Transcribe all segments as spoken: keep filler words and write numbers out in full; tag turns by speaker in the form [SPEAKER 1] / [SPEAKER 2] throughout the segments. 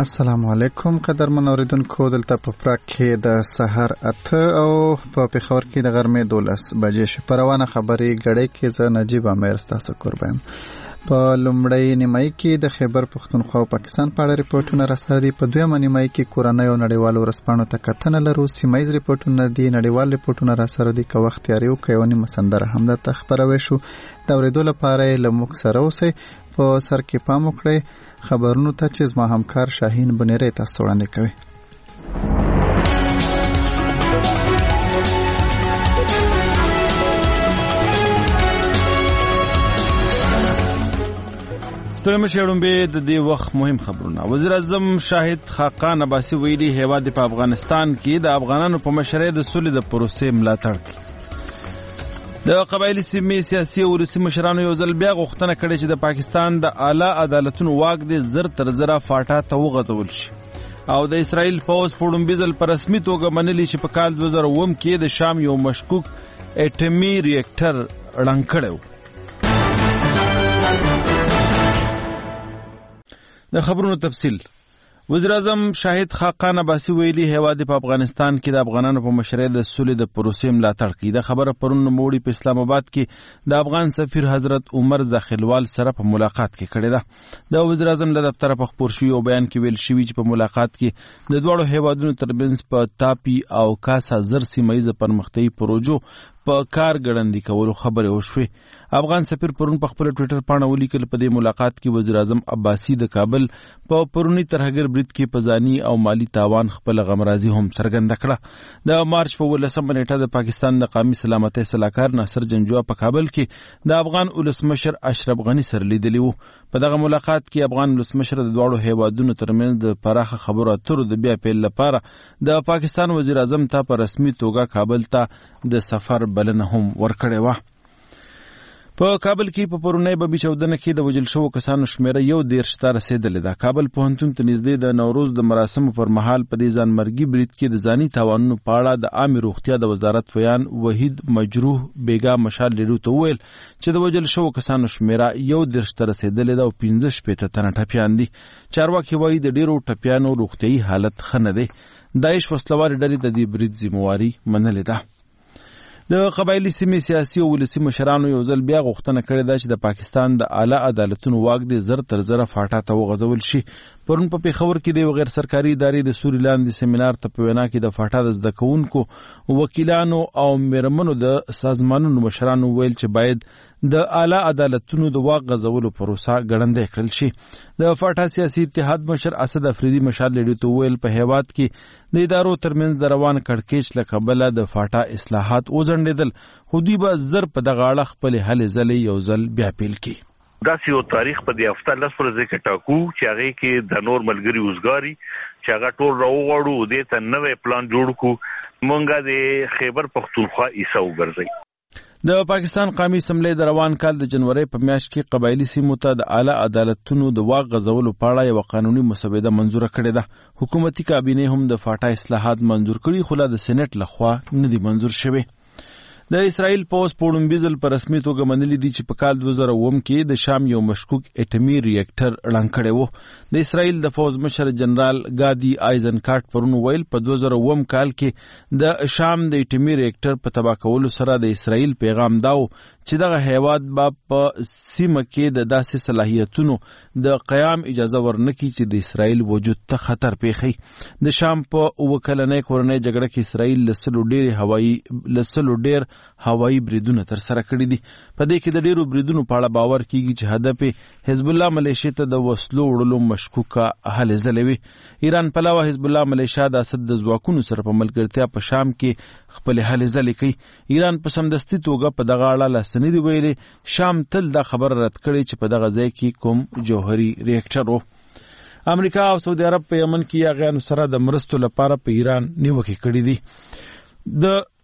[SPEAKER 1] السلام علیکم قدرمن اوریدونکو، دلته په پراګ کې د سحر اته او په پېښور کې د غرمې دولس بجې شوې. په روانه خبرې ګړۍ کې زه نجیب امیر ستاسو کوربه یم. په لومړۍ نیمایي کې د خیبر پښتونخوا او پاکستان په اړه ریپورټونه راسره دي. په دویمه نیمایي کې کورنۍ او نړیوالو ورځپاڼو ته کتنه لرو. سیمه ییز ریپورټونه دي، نړیوال ریپورټونه راسره دي. که وخت تیاری وکړئ یوه نیمه سندره هم درته خپروی شو. د اورېدو لپاره یې له موږ سره اوسئ. په سر کې پام وکړئ خبرونو ته چې زما همکار شاهین بنیری تاسو وړاندې کوي.
[SPEAKER 2] ستړي مشي اړومبې د دې وخت مهم خبرونه. وزیر اعظم شاهد خاقان عباسي ویلي هیواد په افغانستان کې د افغانانو په مشرۍ د سولې د پروسې ملاتړ کوي. د قبایلی سیمې سیاسي او ولسي مشرانو یو ځل بیا غوښتنه کړې چې د پاکستان د اعلی عدالتونو واک دې زر تر زره فاټا ته وغځول شي او د اسرائیل پوځ په لومړي ځل په رسمي توګه منلي چې په کال دوه زره اووه کې د شام یو مشکوک اټمي ریاکټر ړنګ کړی و. د خبرونو تفصیل. وزیر اعظم شاهد خاقان عباسي ویلي هیواد په افغانستان کې د افغانانو په مشرۍ د سولې د پروسې ملاتړ کوي. د خبره پرون نوموړي په اسلام آباد کې د افغان سفیر حضرت عمر زاخیلوال سره په ملاقات کې کړې ده. د وزیر اعظم له دفتره په خپور شوي یو بیان کې ویل شوي چې په ملاقات کې د دواړو هیوادونو ترمنځ په تاپي او کاسا زر سیمه ییزه پرمختیایي پروژو په کار ګړندي کولو خبرې وشوې. افغان سفیر پرون په خپل ټویټر پاڼه ولیکل په دې ملاقات کې وزیر اعظم عباسي د کابل په پرونی ترهګر برید کې په ځاني او مالی تاوان خپل غمرازي هم څرګنده کړه. د مارچ په ولسمه نیټه د پاکستان د قومي سلامتۍ سلاکار ناصر جنجوا په کابل کې د افغان ولسمشر اشرف غني سره لیدلی وو. په دغه ملاقات کې افغان ولسمشر د دواړو هیوادونو ترمنځ د پراخه خبرو اترو د بیا پیل لپاره د پاکستان وزیر اعظم ته په رسمي توګه کابل ته د سفر بلنه هم ورکړې وه. په کابل کې په پرونی ببي چودنه کې د وژل شوو کسانو شمیره یو دېرش ته رسېدلې ده. کابل پوهنتون ته نږدې د نوروز د مراسمو پر مهال په دې ځانمرګي برید کې د ځاني تاوانونو په اړه د عامې روغتیا د وزارت ویان وحید مجروح بیګا مشال لیډو ته وویل چې د وژل شوو کسانو شمیره یو دېرش ته رسېدلې ده او پنځه شپېته تنه ټپیان دي. چارواکي وایي د ډېرو ټپیانو روغتیایي حالت ښه نه دی. داعش وسلوالې ډلې د دې برید ذمواري منلې ده. د قبایلی سیمې سیاسي او ولسي مشرانو یو ځل بیا غوښتنه کړې ده چې د پاکستان د اعلی عدالتونو واک دې زر تر زره فاټا ته وغځول شي. پرون په پېښور کې د یو غیر سرکاري ادارې د سوري لاندې سیمینار ته په وینا کې د فاټا د زده کوونکو وکیلانو او میرمنو د سازمانونو مشرانو ویل چې باید د اعلی عدالتونو د واک غځولو پروسه ګړندۍ کړل شي. د فاټا سیاسي اتحاد مشر اسد افریدي مشال لیډو ته ویل په هیواد کې د ادارو ترمنځ د روان کړکېچ له کبله د فاټا اصلاحات وځنډېدل، خو دوی به زر په دغه اړه خپلې هلې ځلې یو ځل بیا پیل کړي.
[SPEAKER 3] داسې یو تاریخ په دې هفته لس ورځې کې ټاکو چې هغې کې د نور ملګري اوزګاري چې هغه ټول راوغواړو، دې ته نوی پلان جوړ کړو، مونږه د خیبر پښتونخوا حصه وګرځئ.
[SPEAKER 2] د پاکستان قومي اسمبلی د روان کال د جنوري په میاشت کې قبایلی سیمو ته د اعلی عدالتونو د واک غځولو په اړه یوه قانوني مسوده منظوره کړې ده. حکومتي کابینې هم د فاټا اصلاحات منظور کړي، خو لا د سېنټ لخوا نه دي منظور شوي. د اسرائیل پوځ په لومړي ځل په رسمي توګه منلي دي چې په کال دوه زره اووه کې د شام یو مشکوک اټمي ریاکټر ړنګ کړی و. د اسرائیل د پوځ مشر جنرال گادي آیزنکاټ پرون ویل په دوه زره اووه کال کې د شام د اټمي ریاکټر په تباه کولو سره د اسرائیل پیغام داو چې دغه هیواد به په سیمه کې د داسې صلاحیتونو د قیام اجازه ورنکړي چې د اسرائیل وجود ته خطر پیښي. د شام په اووه کلنۍ کورنۍ جګړه کې اسرائیل له سلو ډېر هوایي له سلو ډېر هوایي بریدونه ترسره کړي دي. په دې کې د ډېرو بریدونو په اړه باور کیږي چې هدف یې حزب الله ملیشیا ته د وسلو وړلو مشکوکه هلې ځلې وي. ایران پلوه حزب الله ملیشیا د اسد د ځواکونو سره په ملګرتیا په شام کې خپلې هلې ځلې کوي. ایران په سمدستي توګه په دغه اړه لاسنی دی ویلي شام تل دا خبر رد کړی چې په دغه ځای کې کوم جوهري ریاکټر و. امریکا او سعودي عرب په یمن کې یاغیانو سره د مرستو لپاره په ایران نیوکې کړې دي. د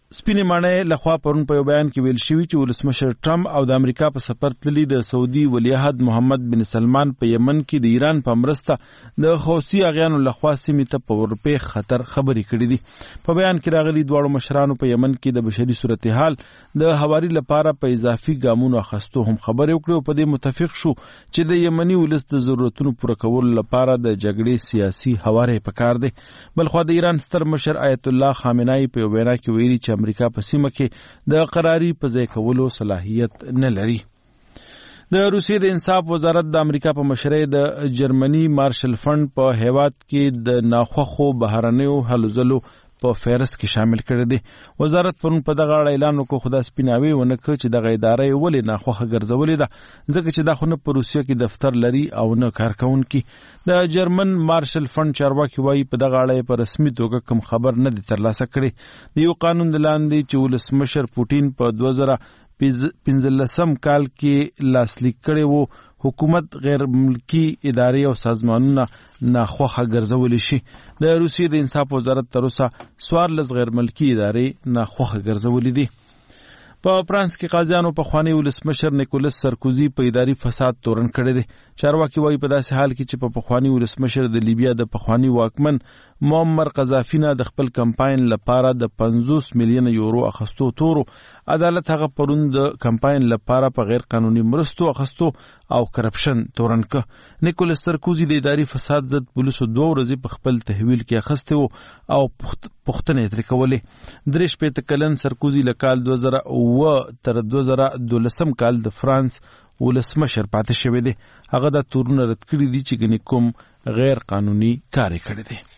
[SPEAKER 2] سپینې ماڼۍ لخوا پرون په یو بیان کې ویل شوي چې ولسمشر ټرمپ او د امریکا په سفر تللي د سعودي ولیعهد محمد بن سلمان په یمن کې د ایران په مرسته د حوثي اغیانو لخوا سیمې ته په ورپې خطر خبرې کړې دي. په بیان کې راغلي دواړو مشرانو په یمن کې د بشري صورتحال د هواري لپاره په اضافي ګامونو اخیستو هم خبرې وکړې او په دې متفق شو چې د یمني ولس د ضرورتونو پوره کولو لپاره د جګړې سیاسي هواری پکار دی. بلخوا د ایران ستر مشر آیت الله خامنه‌ای په یو وینا کې ویلي چې امریکا په سیمه کې د قراري په ځای کولو صلاحیت نه لري. د روسیې د انصاف وزارت د امریکا په مشرۍ د جرمني مارشل فند په هیواد کې د ناخوښو بهرنیو هلو ځلو په فهرست کې شامل کړی دی. وزارت پرون په دغه اړه اعلان وکړ خو دا سپیناوی ونه کړ چې دغه اداره یې ولې ناخوښه ګرځولې ده ځکه چې دا خو نه په روسیه کې دفتر لري او نه کارکوونکي. د جرمن مارشل فند چارواکي وایي په دغه اړه په رسمي توګه کوم خبر نه دی ترلاسه کړی. د یو قانون د لاندې چې ولسمشر پوټین په دوه زره پنځلسم کال کې لاسلیک کړی وو حکومت غیر ملکی ادارې او سازمانونه ناخوښه ګرځولی شي. د روسیې د انصاف وزارت تر اوسه څوارلس غیر ملکی ادارې ناخوښه ګرځولې دي. په فرانس کې قاضیانو پخوانی ولسمشر نیکولس سرکوزي په اداري فساد تورن کړی دی. چارواکي وایي په داسې حال کې چې په پخوانی ولسمشر د لیبیا د پخوانی واکمن معمر قذافي نه د خپل کمپاین لپاره د پنځوس میلیونه یورو اخیستو تورو عدالت هغه پرون د کمپاین لپاره په غیر قانوني مرستو اخیستو او کرپشن تورن که. نیکولس سرکوزي د اداري فساد ضد پولیسو دوه ورځې په خپل تحویل کې اخیستی وو او پوښتنې ترې کولې. درې شپېته کلن سرکوزي له کال دوه زره اووه تر دوه زره دولسم کال د فرانس ولسمشر پاتې شوی دی. هغه دا تورونه رد کړي دي چې ګنې کوم غیر قانوني کار یې کړی دی.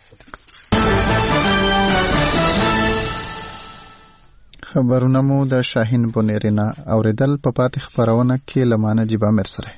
[SPEAKER 1] خبرونه مو د شاهین بونیرینا اوریدل په پاتې خبرونه کې لمانه جیبا مر سره.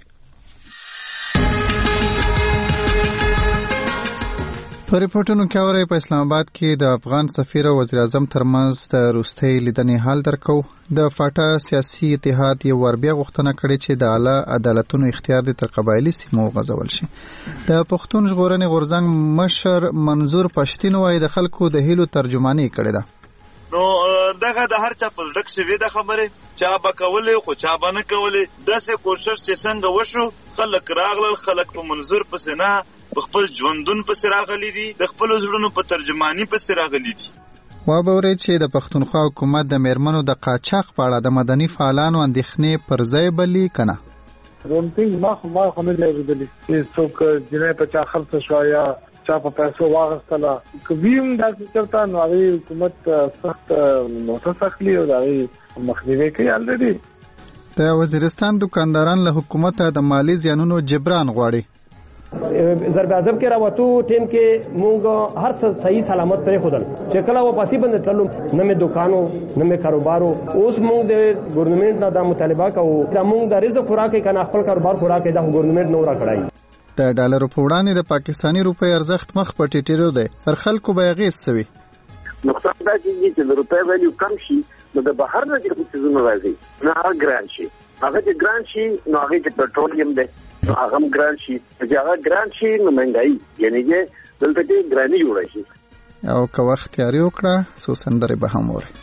[SPEAKER 1] په ریپورتونو کې اوري په اسلام آباد کې د افغان سفیر او وزیر اعظم ترمنځ د روستۍ لیدنې حال درکو. د فاټا سیاسي اتحاد یو ور بیا غوښتنه کړې چې د اعلی عدالتونو اختیار د تر قبایلی سیمو غځول شي. د پښتون ژغورنې غورځنګ مشر منظور پښتين وايي د خلکو د هیلو ترجمانی کړې ده.
[SPEAKER 4] نو دغه د هر چا په ډک شوی د خبره چا به کولې خو چا به نه کولې داسې کوشش چې څنګه وشو خلک راغلل خلک په منظور پسې نه په خپل ژوندون پسې راغلي دي د خپل زړونو په ترجمانی پسې راغلي دي.
[SPEAKER 1] وابوري چې د پښتونخوا حکومت د میرمنو د قاچاق په اړه د مدني فعالانو اندېښنې پر ځای بلی کنه.
[SPEAKER 5] رومټینګ ما خو ما خو نه لري چې څوک جنې په چا خلص شو یا چا په پیسو واغستله کوم داسې چرته نو هغه حکومت سخت نوټس اخلي او هغه مخنیوي کوي. الریډي
[SPEAKER 1] د وزیرستان دکانداران له حکومت د مالی زیانونو جبران غواړي.
[SPEAKER 6] ضرب اعظم کې راوتو ټیم کې مونږ هر څه صحیح سلامت پرې خودل چې کله و پاسي باندې تللو نه مې دکانو نه مې کاروبارو اوس مونږ د ګورنمنت نه د مطالبه کوو چې مونږ د رزق خوراک کنه خپل کاروبار خوراک د ګورنمنت نو را کړای.
[SPEAKER 1] د ډالرو په وړاندې د پاکستاني روپۍ ارزښت مخ په ټیټېدو دی. پر خلکو به یې اغېز څه وي؟
[SPEAKER 7] نقطه دا چې د روپۍ ویلیو کم شي نو د بهر نه چې څیزونه راځي نو هغه ګران شي. هغه چې ګران شي نو هغه چې پټرولیم دی نو هغه هم ګران شي. چې هغه ګران شي نو مهنګایي یعنی چې دلته کې ګراني جوړه شي.
[SPEAKER 1] او که وخت تیاری وکړه څو سندرې به هم اورئ.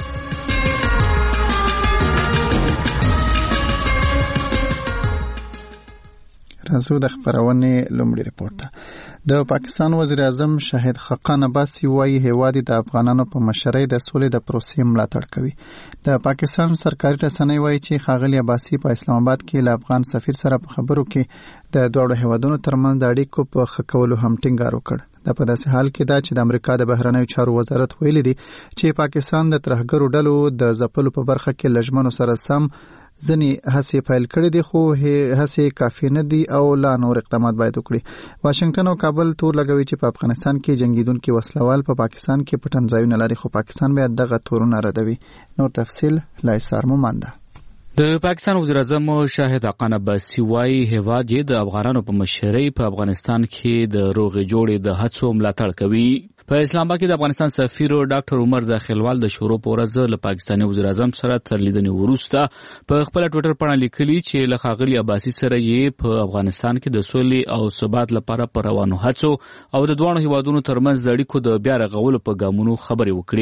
[SPEAKER 1] راځو د خبرونې لومړی ریپورت ته. د پاکستان وزیر اعظم شاهد خاقان عباسي وايي هیواد د افغانانو په مشرۍ د سولې د پروسې ملاتړ کوي. د پاکستان سرکاري رسنۍ وايي چې ښاغلي عباسي په اسلام آباد کې له افغان سفیر سره په خبرو کې د دوه هیوادونو ترمنځ د اړیکو په ښه کولو هم ټینګار وکړ. دا په داسې حال کې ده چې د امریکا د بهرنیو چارو وزارت ویلي دي چې پاکستان د ترهګرو ډلو د ځپلو په برخه کې لجمنو سره سم ځنی هڅې پیل کړې دي خو هڅې کافي نه دي او لا نور اقدامات باید وکړي. واشنگټن او کابل تور لګوي چې په افغانستان کې جنگیدونکو وسلوال په پاکستان کې پټن ځایونه لري خو پاکستان بیا دغه تورونه ردوي. نور تفصیل لایسار مومنده.
[SPEAKER 8] د پاکستان وزیر اعظم شاهد خاقان عباسي وايي هیواد یې د افغانانو په مشرۍ په افغانستان کې د روغې جوړې د هڅو ملاتړ کوي. په اسلام آباد کې د افغانستان سفیر ډاکټر عمر زاخیلوال د شروع په ورځ له پاکستاني وزیر اعظم سره تر لیدنې وروسته په خپل ټوئیټر باندې لیکلي چې له ښاغلي عباسي سره یې په افغانستان کې د سولې او ثبات لپاره په روانو هڅو او د دوه هیوادونو ترمنځ د اړیکو د بیا رغولو په ګامونو خبرې وکړې.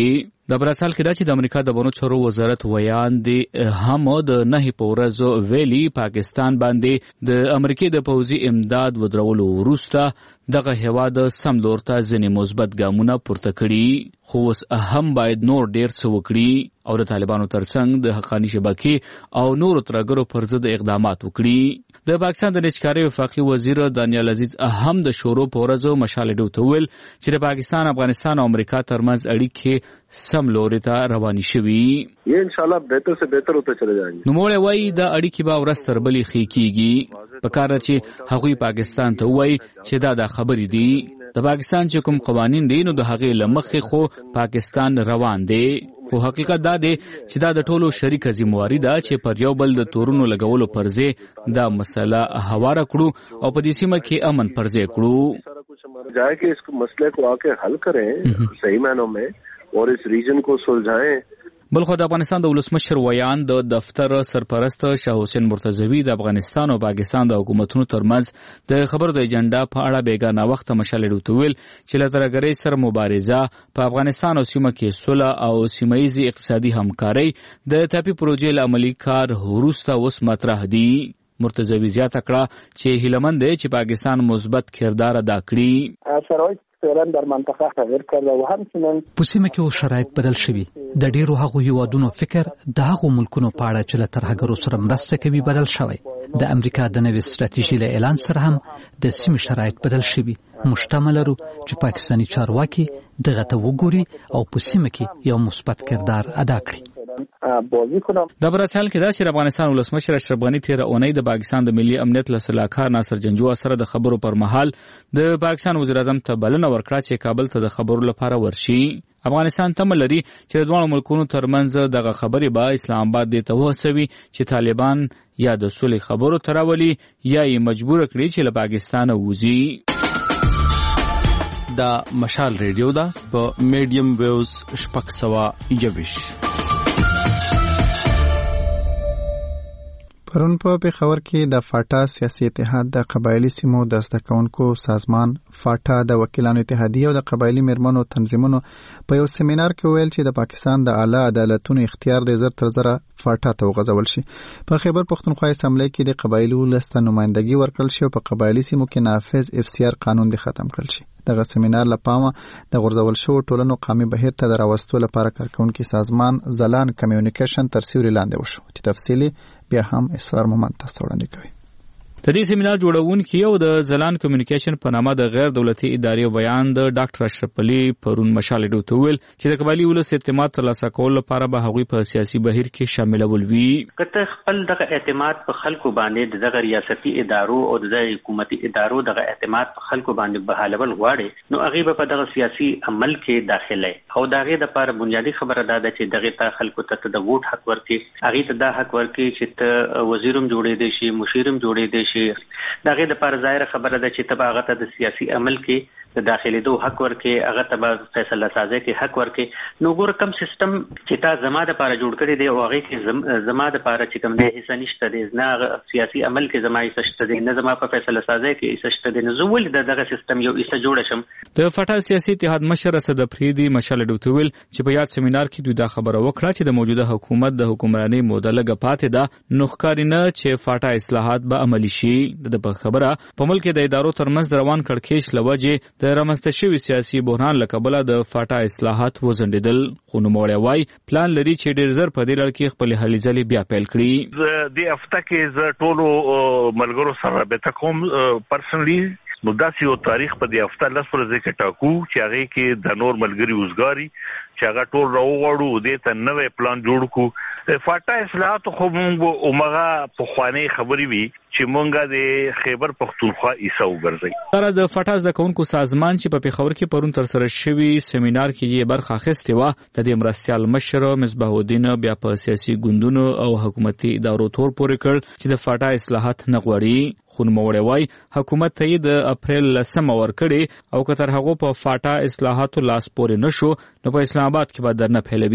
[SPEAKER 8] د براسل کې دا چې د امریکا د بنو چارو وزارت ویان دی هم د نه په ورځو ویلي پاکستان باندې د امریکای د پوځي امداد ودرولو وروسته دغه هیواد سم لور ته ځینې مثبت ګامونه پورته کړي، خو اوس هم باید نور ډیر څه وکړي او د طالبانو ترڅنګ د حقاني شبکې او نورو ترګرو پر ضد اقدامات وکړي. د پاکستان د نشکاري وفاقي وزیر دانیال عزیز هم د شورو په ورځو مشال ډو ویل چې د پاکستان، افغانستان او امریکا ترمنځ اړیکې سم لوري ته رواني شوي.
[SPEAKER 9] یہ انشاءاللہ بهتر سے بهتر ہوتے چلے جائیں گے.
[SPEAKER 8] نو موږ وایي د اړیکې به ورځ تر بلې ښې کیږي. پکار چې هغوی پاکستان ته وایي چې دا د خبرې دي. د پاکستان چې کوم قوانین دي نو د هغې له مخې خو پاکستان روان دی، خو حقیقت دا دی چې دا د ټولو شریکه ذمہواري ده چې پر یو بل د تورونو لګولو پر ځای دا مسله هواره کړو او په دې سیمه کې امن پر ځای کړو.
[SPEAKER 9] جائے کہ اس مسئلے کو آ کے حل کریں صحیح معنوں میں اور اس ریجن کو سلجھائیں.
[SPEAKER 8] بلخو د افغانستان د ولسمشر ویان د دفتر سرپرست شاه حسین مرتضوی د افغانستان او پاکستان د حکومتونو ترمنځ د خبرو د ایجنډا په اړه بیګانه وخت مشال ډو ویل چې له ترګرۍ سره مبارزه په افغانستان او سیمه کې صلح او سیمه‌ییزې اقتصادي همکارۍ د تاپي پروژې له عملي کار وروسته اوس مطرح دي. مرتضوی زیاته کړه چې هیلهمند دی چې پاکستان مثبت کردار ادا کړي.
[SPEAKER 10] در منطقه تغییر کرده و همچنین
[SPEAKER 11] په سیمه کې اوس شرایط بدل شوي. د ډیرو هغو هیوادونو فکر د هغو ملکونو په اړه چې له ترهګرو سره مرسته کوي بدل شوی. د امریکا د نوې ستراتیژۍ له اعلان سره هم د سیمې شرایط بدل شوي. موږ تمه لرو چې پاکستاني چارواکي دغه ته وګوري او په سیمه کې یو مثبت کردار ادا کړي.
[SPEAKER 8] د براسل کې دا چې افغانستان ولسمشر اشرف غنی تیر اونۍ د پاکستان د ملي امنیت له سلاکار ناصر جنجو سره د خبرو پر مهال د پاکستان وزیر اعظم ته بلنه ورکړه چې کابل ته د خبرو لپاره ورشي. افغانستان تمه لري چې د دوه ملکونو ترمنځ دغه خبرې به اسلام آباد د توسوي چې طالبان یا د صلح خبرو تراولي یا یې مجبور کړي چې له پاکستان ووزي.
[SPEAKER 2] دا مشال ریډیو دا په میډیم ویوز شپږ سوه یوویش.
[SPEAKER 1] پرون په پېښور کې د فاټا سیاسي اتحاد د قبایلی سیمو د زده کوونکو سازمان فاټا د وکیلانو اتحادیه او د قبایلی میرمنو تنظیمونو په یو سیمینار کې ویل چې د پاکستان د اعلی عدالتونو اختیار د زر تر زره فاټا ته وغځول شي. په خیبر پښتونخوا اسمبلی کې د قبایلی ولسته نمائندګي ورکړل شي او په قبایلی سیمو کې نافذ اف سی آر قانون د ختم کړل شي. دغه سیمینار لپاره د غورځول شو ټولنو قومي بهیر ته د راوستلو لپاره کارکونکو سازمان زلان کمیونیکیشن تر سیوري لاندې وشو چې تفصیلی بیا هم اسرار مومند تاسو وړاندې کوي.
[SPEAKER 8] د دې سیمینار جوړونکي او د زلان کمیونیکیشن په نامه د غیر دولتي ادارې بیان د ډاکټر اشرف علي پرون مشال ډو ویل چې د قبایلی ولس اعتماد ترلاسه کول لپاره به هغوی په سیاسي بهیر کې شاملول وي.
[SPEAKER 12] کته خپل دغه اعتماد په خلکو باندې دغه ریاستي ادارو او د حکومتي ادارو دغه اعتماد په خلکو باندې بحالول غواړي نو هغه په دغه سیاسي عمل کې داخله او دغه د لپاره بنیادی خبره ده چې دغه ته خلکو ته د ووټ حق ورکړي، هغه ته د حق ورکړي چې ته وزیرم جوړې دي شي، مشیرم جوړې دي شي. دغه د پر ظاهر خبره ده چې تبا هغه ته د سیاسي عمل کې د داخلي دوه حق ورکې، هغه تبا فیصله سازي کې حق ورکې. نو ګور کم سیستم چې تا زما د لپاره جوړ کړی دی او هغه کې زما د لپاره چې کوم دی حصہ نشته دی، نه سیاسي عمل کې زما حصہ شته دی، نه زما په فیصله سازي کې حصہ شته دی. نو زه ول دغه سیستم یو حصہ جوړ شم.
[SPEAKER 8] د فاټا سیاسي اتحاد مشر اسد افریدي مشال ډو ویل چې په یاد سیمینار کې دوی دا خبره وکړه چې د موجوده حکومت د حکمراني موده لګه پاتې ده، نو ښکاري نه چې فاټا اصلاحات به عملي شي. د خبره په ملک د ادارو ترمنځ روان کړکېچ لوجه د رامنځته شوي سیاسي بحران له کبله د فاټا اصلاحات وزندیدل. خو نوموړی وایي پلان لري چې ډېر زر په دې لړ کې خپل هلې ځلې بیا پیل کړي.
[SPEAKER 3] د هفته کې زه ټولو ملګرو سره رابطه کوم پرسنلی نو داسې یو تاریخ په دې هفته لس ورځې کې ټاکو چې هغه کې د نور ملګري وزګاری چې هغه ټول راوغړو دې ته نوې پلان جوړ کو. فاټا اصلاحات خو موږ اومغه په خواني خبرې وی چې مونږه د خیبر پښتونخوا ایسو ګرځي.
[SPEAKER 8] تر د فاټا د کوونکو سازمان چې په پیښور کې پرون تر سره شوی سیمینار کې یې برخه اخیستې و، د دې مرستيال مشر مصباح الدین بیا په سیاسي ګوندونو او حکومتي ادارو تور پورې کړ چې د فاټا اصلاحات نه غواړي. خو نوموړی وایي حکومت ته یې د اپریل لسمه ورکړې او که تر هغو په فاټا اصلاحاتو لاس پورې نشو نو په اسلام آباد کې به درنه پیلوي.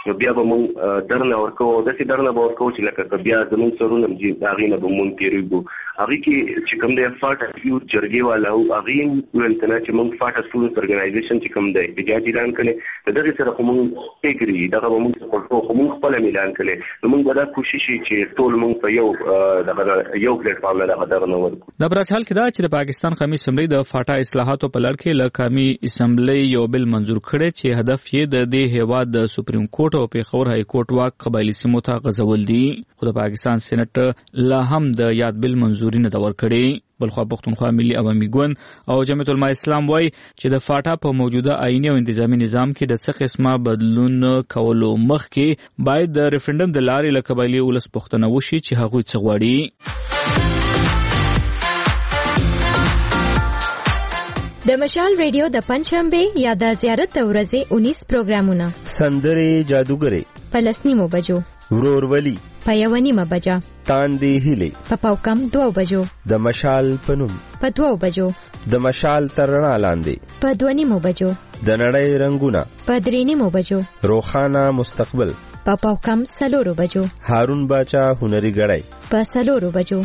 [SPEAKER 9] نو بیا به مونږ درنه ورکو داسې درنه به ورکو چې لکه بیا زمونږ سرونه چې هغې نه به مونږ تېرېږو. هغې کې چې کوم دی فاټ اسیوټ جرګې والا او هغې ویل که نه چې مونږ فاټ اسټوډنټس ارګنایزیشن چې کوم دی احتجاج اعلان کړی د دغې سره خو مونږ پې کړي دغه به مونږ سپورټ کوو خو مونږ خپله اعلان کړی نو مونږ به دا کوشش وي چې ټول مونږ په یو دغه یو پلیټفارم نه دغه درنه ورکړو.
[SPEAKER 8] دا په حال کې دا چې د پاکستان قومي اسمبلی د فاټا اصلاحاتو په لړ کې له قومي اسمبلی یو بل منظور کړی چې هدف یې د دې هیواد د سپریم کورټ او پیښور های کورټ واک قبایلی سیمو ته غځول دي خو د پاکستان سېنات لا هم د یاد بل منظوري نه دا ورکړي. بلخوا پښتونخوا ملي عوامي ګوند او جمعیت العلماء اسلام وایي چې د فاټا په موجوده آئینی او انتظامی نظام کې د څه قسمه بدلون کولو مخکې باید د ریفرنډم د لارې له قبایلي ولس پوښتنه وشي چې هغوی څه غواړي.
[SPEAKER 13] د مشال ریډیو د پنځشنبه یا د زیارت د ورځې انیس پروګرامونه
[SPEAKER 14] سندرې جادوګرې
[SPEAKER 13] په لسنیمو بجو
[SPEAKER 14] ورورولي
[SPEAKER 13] په یوه نیمه بجه
[SPEAKER 14] تاندې هیلې
[SPEAKER 13] په پاوکم دوه بجو
[SPEAKER 14] د مشال په نوم
[SPEAKER 13] په دوه بجو
[SPEAKER 14] د مشال تر رڼا لاندې
[SPEAKER 13] په دوه نیمو بجو
[SPEAKER 14] د نړۍ رنگونه
[SPEAKER 13] په درې نیمو بجو
[SPEAKER 14] روښانه مستقبل
[SPEAKER 13] په پاوکم څلورو بجو
[SPEAKER 14] هارون باچا هنري غړی
[SPEAKER 13] په څلورو بجو.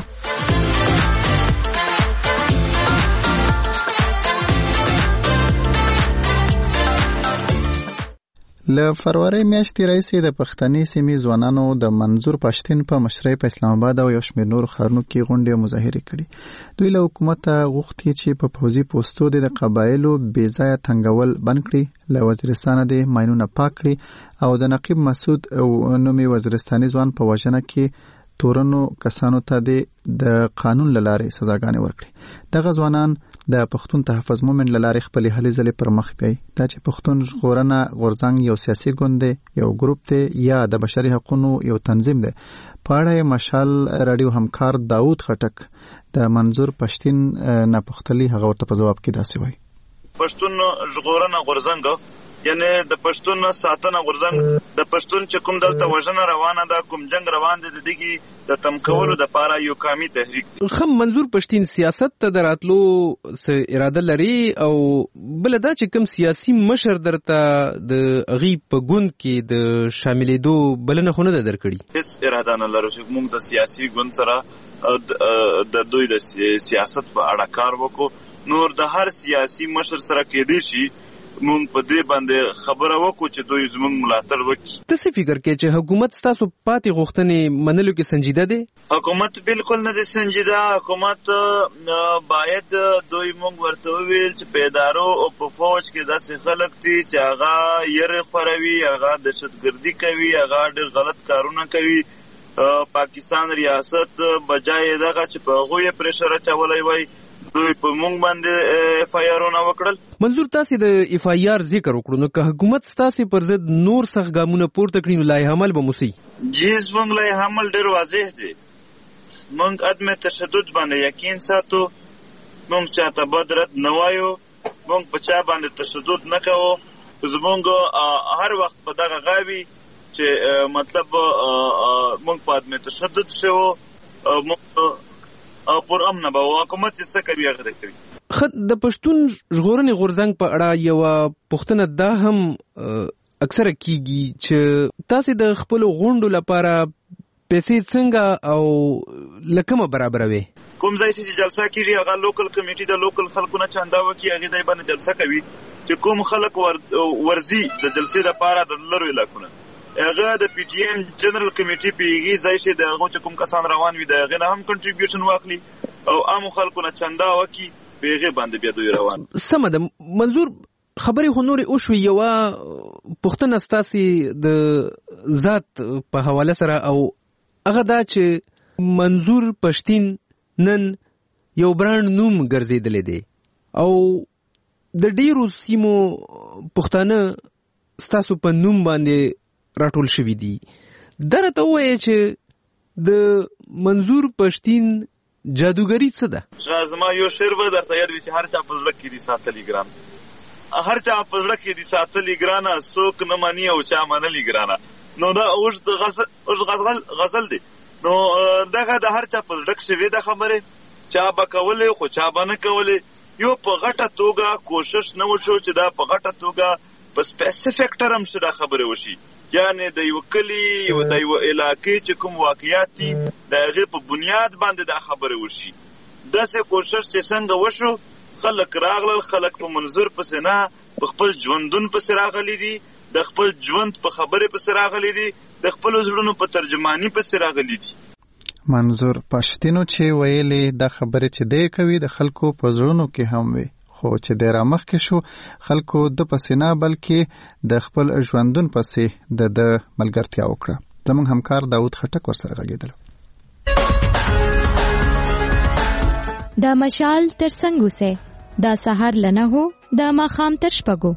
[SPEAKER 1] له فروری میاشتې راهیسې د پښتني سیمې ځوانانو د منظور پښتین په مشرۍ په اسلام آباد او یو شمېر نورو ښارونو کې غونډې او مظاهرې کړي. دوی له حکومته غوښتي چې په پوځي پوستو د قبایلو بې ځایه تنګول بند کړي، له وزیرستانه د ماینونه پاک کړي او د نقیب مسعود او نومي وزیرستاني ځوان په وژنه کې تورنو کسانو ته د قانون له لارې سزاګانې ورکړي. دغه ځوانان د پښتون تحفظ مومن له لارې خپلې هلې ځلې پر مخ بیایي. دا چې پښتون ژغورنه غورځنګ یو سیاسي ګوند دی، یو ګروپ دی یا د بشري حقوقو یو تنظیم دی. په اړه مشال راډیو همکار داود خټک د منظور پښتین نه پوښتلي، هغه ورته په جواب کې داسې وایي:
[SPEAKER 4] پښتون ژغورنه غورځنګ یعنی د پښتون ساتنه غورځنګ د پښتون چې کوم دلته وژنه روانه ده، کوم جنگ روان دی، د دې د تم کولو د پاره یو قومي تحریک دی.
[SPEAKER 15] خم منظور پښتین سیاست ته دراتلو س اراده لري او بل دا چې کوم سیاسي مشر درته د غي په ګوند کې د شاملېدو بلنه خونه ده درکړي؟
[SPEAKER 4] هیڅ اراده نه لرو چې موږ د سیاسي ګوند سره د دوی د سیاست په اړه کار وکړو. نور د هر سیاسي مشر سره کېدی شي مونږ په دې باندې خبره وکړو چې دوی زموږ ملاتړ وکړي.
[SPEAKER 15] ته څه فکر کوې چې حکومت ستاسو پاتې غوښتنې منلو کې سنجیده دی؟
[SPEAKER 4] حکومت بالکل نه دی سنجیده. حکومت باید دوی مونږ ورته وویل چې په ادارو او په فوج کې داسې خلک دي چې هغه یرې خوروي، هغه دهشتګردي کوي، هغه ډېر غلط کارونه کوي. پاکستان ریاست بجای دغه چې په هغوی یې پریشر اچولی وای، دوی په مونږ باندې اف آی آرونه وکړل.
[SPEAKER 15] منظور تاسو د اف آی آر ذکر وکړو، نو که حکومت تاسو پر ضد نور سخت ګامونه پورته کړي نو لایحه عمل به موسی؟
[SPEAKER 4] جی زموږ لایحه عمل ډېر واضح دی. مونږ عدم تشدد باندې یقین ساتو، مونږ چاته بد رد نه وایو، مونږ په چا باندې تشدد نه کوو. زمونږ هر وخت په دغه غاوي چې مطلب مونږ په عدم تشدد شو، مونږ او پر امن به حکومت چې څه کوي هغه کوي.
[SPEAKER 15] خد د پښتون ژغورنې غورځنګ په اړه یو پوښتنه دا هم اکثره کیږي چې تاسو د خپل غونډو لپاره پیسې څنګه او لکمه برابروي؟
[SPEAKER 4] کوم ځای چې جلسه کیږي هغه لوکل کمیټي د لوکل خلکو نه چاندا وکي، هغه دای باندې جلسه کوي چې کوم خلک ورزي د جلسې لپاره د لرو علاقونه هغه د پی ټی ایم جنرال کمیټي پیږي ځای چې د هغه چې کوم کسان روان وي د هغه نه هم کنټریبیوشن واخلي او عام خلکو نه چندا وکي پیغه باندې بیا دوی روان.
[SPEAKER 15] سم ده منظور، خبرې خو نورې اوشوي. یو پوښتنه ستاسو د ذات په حواله سره او هغه دا چې منظور پښتین نن یو برانډ نوم ګرځیدلی دی او د ډیرو سیمو پښتانه ستاسو په نوم باندې راټول شوي دي. دا راته ووایه چې د منظور پښتین جادوګري څه ده؟
[SPEAKER 4] زما یو شعر به درته یاد وي چې هر چا په زړه کې دي ساتلي ګران، هر چا په زړه کې دي ساتلي ګرانه، څوک نه مني او چا منلي ګرانه. نو دا اوږد غزل غزل دی. نو دغه د هر چا په زړه کې شوې ده خبرې، چا به کولې خو چا به نه کولې. یو په غټه توګه کوشش نه وشو چې دا په غټه توګه په سپیسیفیک ټرم شي دا خبرې وشي. یعنی د یو کلی یو د یو علاقې چې کوم واقعیت دي د هغې په بنیاد باندې دا خبره وشي. داسې کوشش چې څنګه وشو، خلک راغلل، خلک په منظور پسې نه په خپل ژوندون پسې راغلي دي، د خپل ژوند په خبرې پسې راغلي دي، د خپلو زړونو په ترجماني پسې راغلي دي.
[SPEAKER 1] منظور پښتینو چې ویلي دا خبرې چې دی کوي د خلکو په زړونو کې هم وي، خو چې دی رامخکې شو خلکو د پسې نه بلکې د خپل ژوندون پسې د د ملګرتیا وکړه. زموږ همکار داود خټک ورسره غږېدل.
[SPEAKER 13] دا مشال تر څنګ اوسه، دا سحر لنه هو، دا ماښام تر شپږو.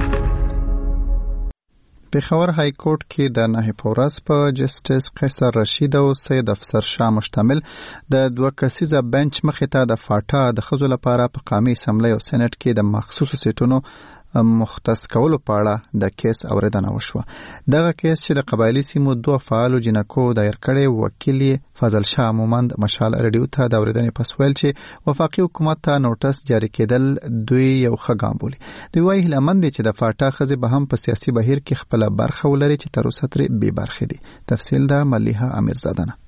[SPEAKER 1] پېښور های کورټ کې د نهه په ورځ په جسټس قیصر رشید او سید افسر شاه مشتمل د دوه کسیزه بنچ مخې ته د فاټا د ښځو لپاره په قامي اسمبلی او سېنات کې د مخصوصو سیټونو مختص کولو په اړه د کیس اوریدنه وشوه. دغه کیس چې د قبایلي سیمو دوه فعالو جنکو دایر کړی، وکیل فضل شاه مومند مشال رادیو ته د اوریدنې پس ویل چې وفاقي حکومت ته نوټس جاری کېدل دوی یو ښه ګام بولي. دوی وایي هیلهمند دي چې د فاټا ښځې به هم په سیاسي بهیر کې خپله برخه ولري چې تر اوسه ترې بې برخې دي. تفصیل د ملیحه امیرزاده نه.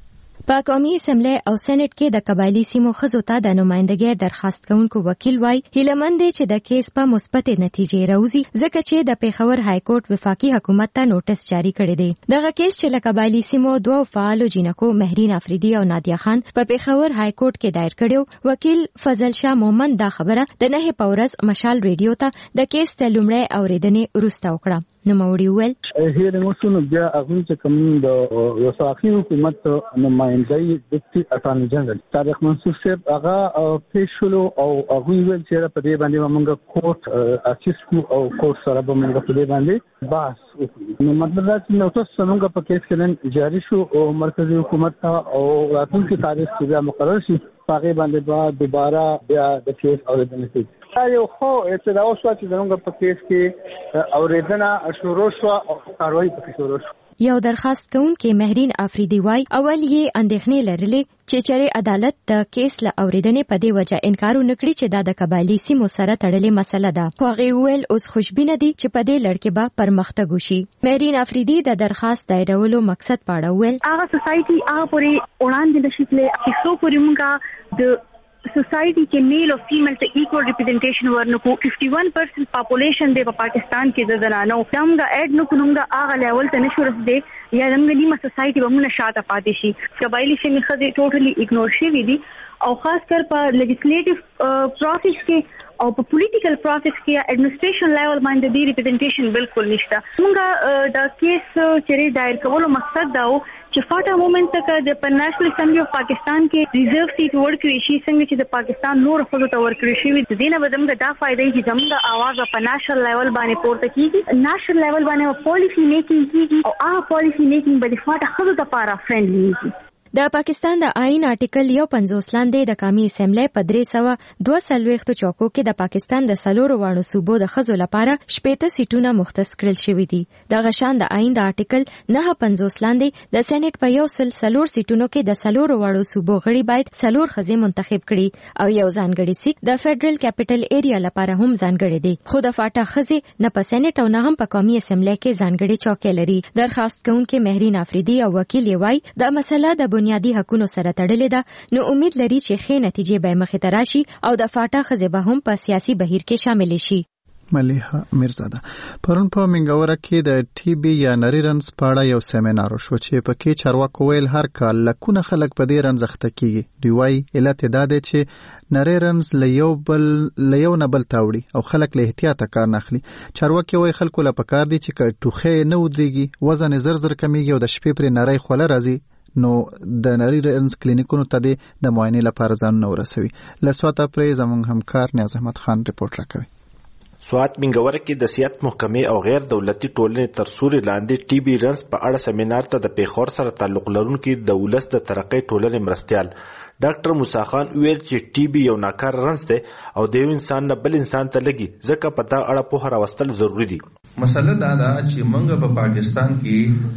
[SPEAKER 13] په قومي اسمبلی او سېنات کې د قبایلي سیمو ښځو ته د نمائندګۍ درخواست کوونکو وکیل وایي هیلهمند دی چې د کیس په مثبتې نتیجې راوځي، ځکه چې د پېښور های کورټ وفاقي حکومت ته نوټس جاری کړی دی. دغه کیس چې له قبایلي سیمو دوه فعالو جنکو مهرین افریدي او نادیه خان په پېښور های کورټ کې دایر کړی، وکیل فضل شاه مومند دا خبره د نهه په ورځ مشال ریډیو ته د کیس د لومړۍ اورېدنې وروسته وکړه. نو موري ویل
[SPEAKER 10] هیر موسونو بیا هغه چې کوم د وفاقي حکومت نمائندګۍ ډیپټي اټارنی جنرال طارق منصور صاحب هغه پیښلو او هغه ویل چې په دې باندې موږ کوټ اسیسکو او کوټ سره به موږ په دې باندې بحث وکړو. نو مطلب دا چې نوټس څنګه په کیس کې جاری شو او مرکزی حکومت او راتلونکي تاریخ کې بیا مقرر شي، هغه باندې به دوباره بیا د کیس اوریدنه کوي. یو خو ابتدا وشوه چې زموږ په کیس کې اوریدنه شروع شوه او کاروایي پکې شروع شوه.
[SPEAKER 13] یو درخواست کوونکی مهرین افریدي وای اول یې اندېښنې لرلې چې چېرې عدالت د کیس له اوریدنې په دې وجه انکار ونکړي چې دا د قبایلي سیمو سره تړلې مسله ده، خو هغې وویل اوس خوشبینه دي چې په دې لړ کې به پرمختګ وشي. مهرین افریدي د درخواست دایرولو مقصد په اړه وویل
[SPEAKER 16] هغه سوسایټي هغه پورې وړاندې نشي تللی چې څو پورې موږ د سوسایټي کې میل او فیمیل ته ایکوال ریپرزنټیشن ورنکو. اکیاون پرسنټ پاپولیشن دی په پاکستان کې د زنانو، دمغه اډ نو کومګه هغه لیول ته نشو رسیدي یا دمغه نیمه سوسایټي به موږ شاته پاتې شي. قبایلی سیمې خدي ټوټلی اګنور شوي دي او خاص کر په لیجسلیټیو پروسس کې او په پولیټیکل پروسس کې یا ایڈمنسټریشن لیول باندې د ریپرزنټیشن بالکل نشته. موږ د کیس چې دایر کولو مقصد دا و چې فاټا مومنت تک د نېشنل اسمبلی اف پاکستان کې ریزرو سیټ ورکړي شي، څنګه چې د پاکستان نور خلکو ته ورکړي شي. د دې نه بدم دا فائدې چې زموږ आवाज په نېشنل لیول باندې پورته کیږي، نېشنل لیول باندې پالیسی میکینګ کیږي او هغه پالیسی میکینګ به د فاټا خلکو لپاره فرندلی وي.
[SPEAKER 13] د پاکستان د آئین آرټیکل یو پنځوس لاندې د قومي اسمبلی په درې سوه دوه څلوېښتو چوکو کې د پاکستان د څلورو واړو صوبو د ښځو لپاره شپېته سیټونه مختص کړل شوي دي. دغه شان د آئین د آرټیکل نهه پنځوس لاندې د سېنات په یو سل څلور سیټونو کې د څلورو واړو صوبو غړي باید څلور ښځې منتخب کړي او یو ځانګړی سیټ د فیډرل کیپټل ایریا لپاره هم ځانګړی دی. خو د فاټا ښځې نه په سېنات او نه هم په قومي اسمبلی کې ځانګړې چوکۍ لري. درخواست کوونکي مهرین افریدي او وکیل یې وایي دا مسله د بنیادی حقونو سره تړلې ده، نو امید لري چې ښې نتیجې به مخې ته راشي او د فاټا ښځې به هم په سیاسي بهیر کې شامل شي.
[SPEAKER 1] ملیحه میرزاده پرون په منګوره کې د ټي بي یا نری رنز په اړه یو سیمینار شو چې پکې چارواکو ویل هر کال لکونه خلک په دې رنز اخته کیږي. دوی وايي علت دا دی چې نری رنز له یو بل له یو نه بل تاوړي او خلک له احتیاطه کار نه اخلي. چارواکي وايي خلکو له پکار دي چې ټوخه نه ودرېږي، وزن زر زر کمیږي او د شپې پر نری خوله راځي، نو د نری رنز کلینیکونو ته د معاینې لپاره ځان نو رسوي. لسواته پرې زموږ همکار نیاز احمد خان رپورټ راکوي.
[SPEAKER 17] سوات منګوره کې د صحت محکمې او غیر دولتي ټولنې تر سوري لاندې ټي بي رنز په اړه سیمینار ته د پیښور سره تعلق لرونکي د ولس د ترقۍ ټولنې مرستيال ډاکټر موسی خان ویل چې ټي بي یو ناکار رنز دی او د یو انسان نه بل انسان ته لګي، ځکه په دا اړه پوهه راوستل ضروری دي.
[SPEAKER 18] مسله دا ده چې موږ په پاکستان کې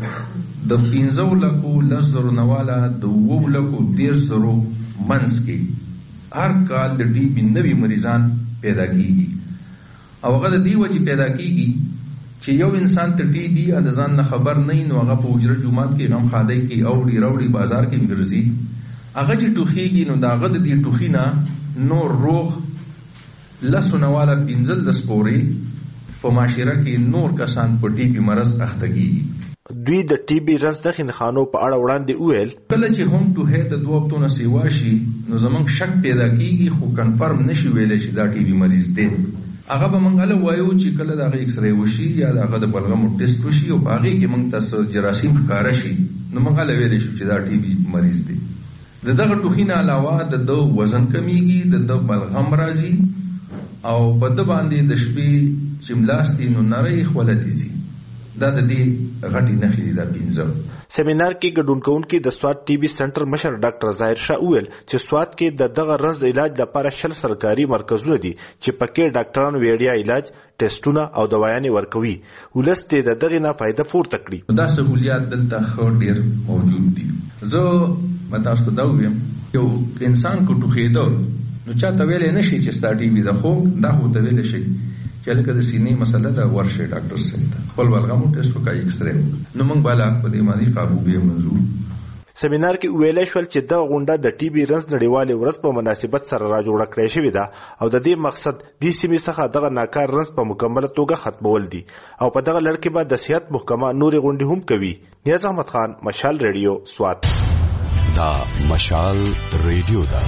[SPEAKER 18] د پنځه لکو لس زرو نواله د اووه لکو دېرش زرو منځ کې هر کال د ټي بي نوي مریضان پیدا کیږي او هغه د دې وجې پیدا کیږي چې یو انسان ته ټي بي د ځان نه خبر نه نو هغه په حجره جمعات کې غم خادای کې او ډی راوړي بازار کې ګرځي هغه چې ټوخیږي نو داغه د دې ټوخینه نور روغ لسونواله پنځل د سپوري په معاشره کې نور کسان په ټي بي مرض اخته کیږي.
[SPEAKER 17] دوی د ټي بي رنځ د خنخانو په اړه وړاندې وویل
[SPEAKER 18] کله چې هم ټوخه د دوه هفتو نه سیوا شي نو زمونږ شک پیدا کیږي خو کنفرم نشي ویلی چې دا ټي بي مریض دی. هغه به مونږ له وایو چې کله د هغه ایکس ری وشي یا د هغه د بلغمو ټیسټ وشي او په هغې کې مونږ تاسو جراثیم ښکاره شي نو مونږ له ویلی شو چې دا ټي بي مریض دی. د دغه ټوخي نه علاوه د ده وزن کمیږي د ده بلغم راځي او په ده باندې د شپې چې ملاستي نو نری خولتې ځي. دا د دې غټي نښې دي دا پنځه.
[SPEAKER 17] سیمینار کې ګډون کوونکي د سوات ټي بي سنټر مشر ډاکټر ظاهر شاه وویل چې سوات کې د دغه رنځ علاج لپاره شل سرکاري مرکزونه دي چې پکې ډاکټرانو وړیا علاج ټیسټونه او دوايانې ورکوي. ولس ته د دغه نه فائدہ پورته کړي.
[SPEAKER 18] دا سہولیات دلته خو ډیر موجود دي. زه متاسو ته دا وایم یو انسان کو ټوخیدو نو چاته ویلې نشي چې ستا ټي بي ده خو دا هو ته ویل شي چې لکه د سینې مسله دا ورشه ډاکټر سره خپل بلغمو ټیسټ وکړي ایکس ری نو موږ بالا په دې باندې قابو به منظور.
[SPEAKER 17] سیمینار کې ویل شول چې دا غونډه د ټي بي رنځ نړیوالې ورځ په مناسبت سره را جوړه کړې شوې ده او د دې مقصد د سیمې څخه دغه ناکار رنځ په مکمله توګه ختمول دي او په دغه لړ کې به د صحت محکمه نورې غونډې هم کوي. نیاز احمد خان، مشال ریډیو، سوات.
[SPEAKER 19] دا مشال ریډیو ده.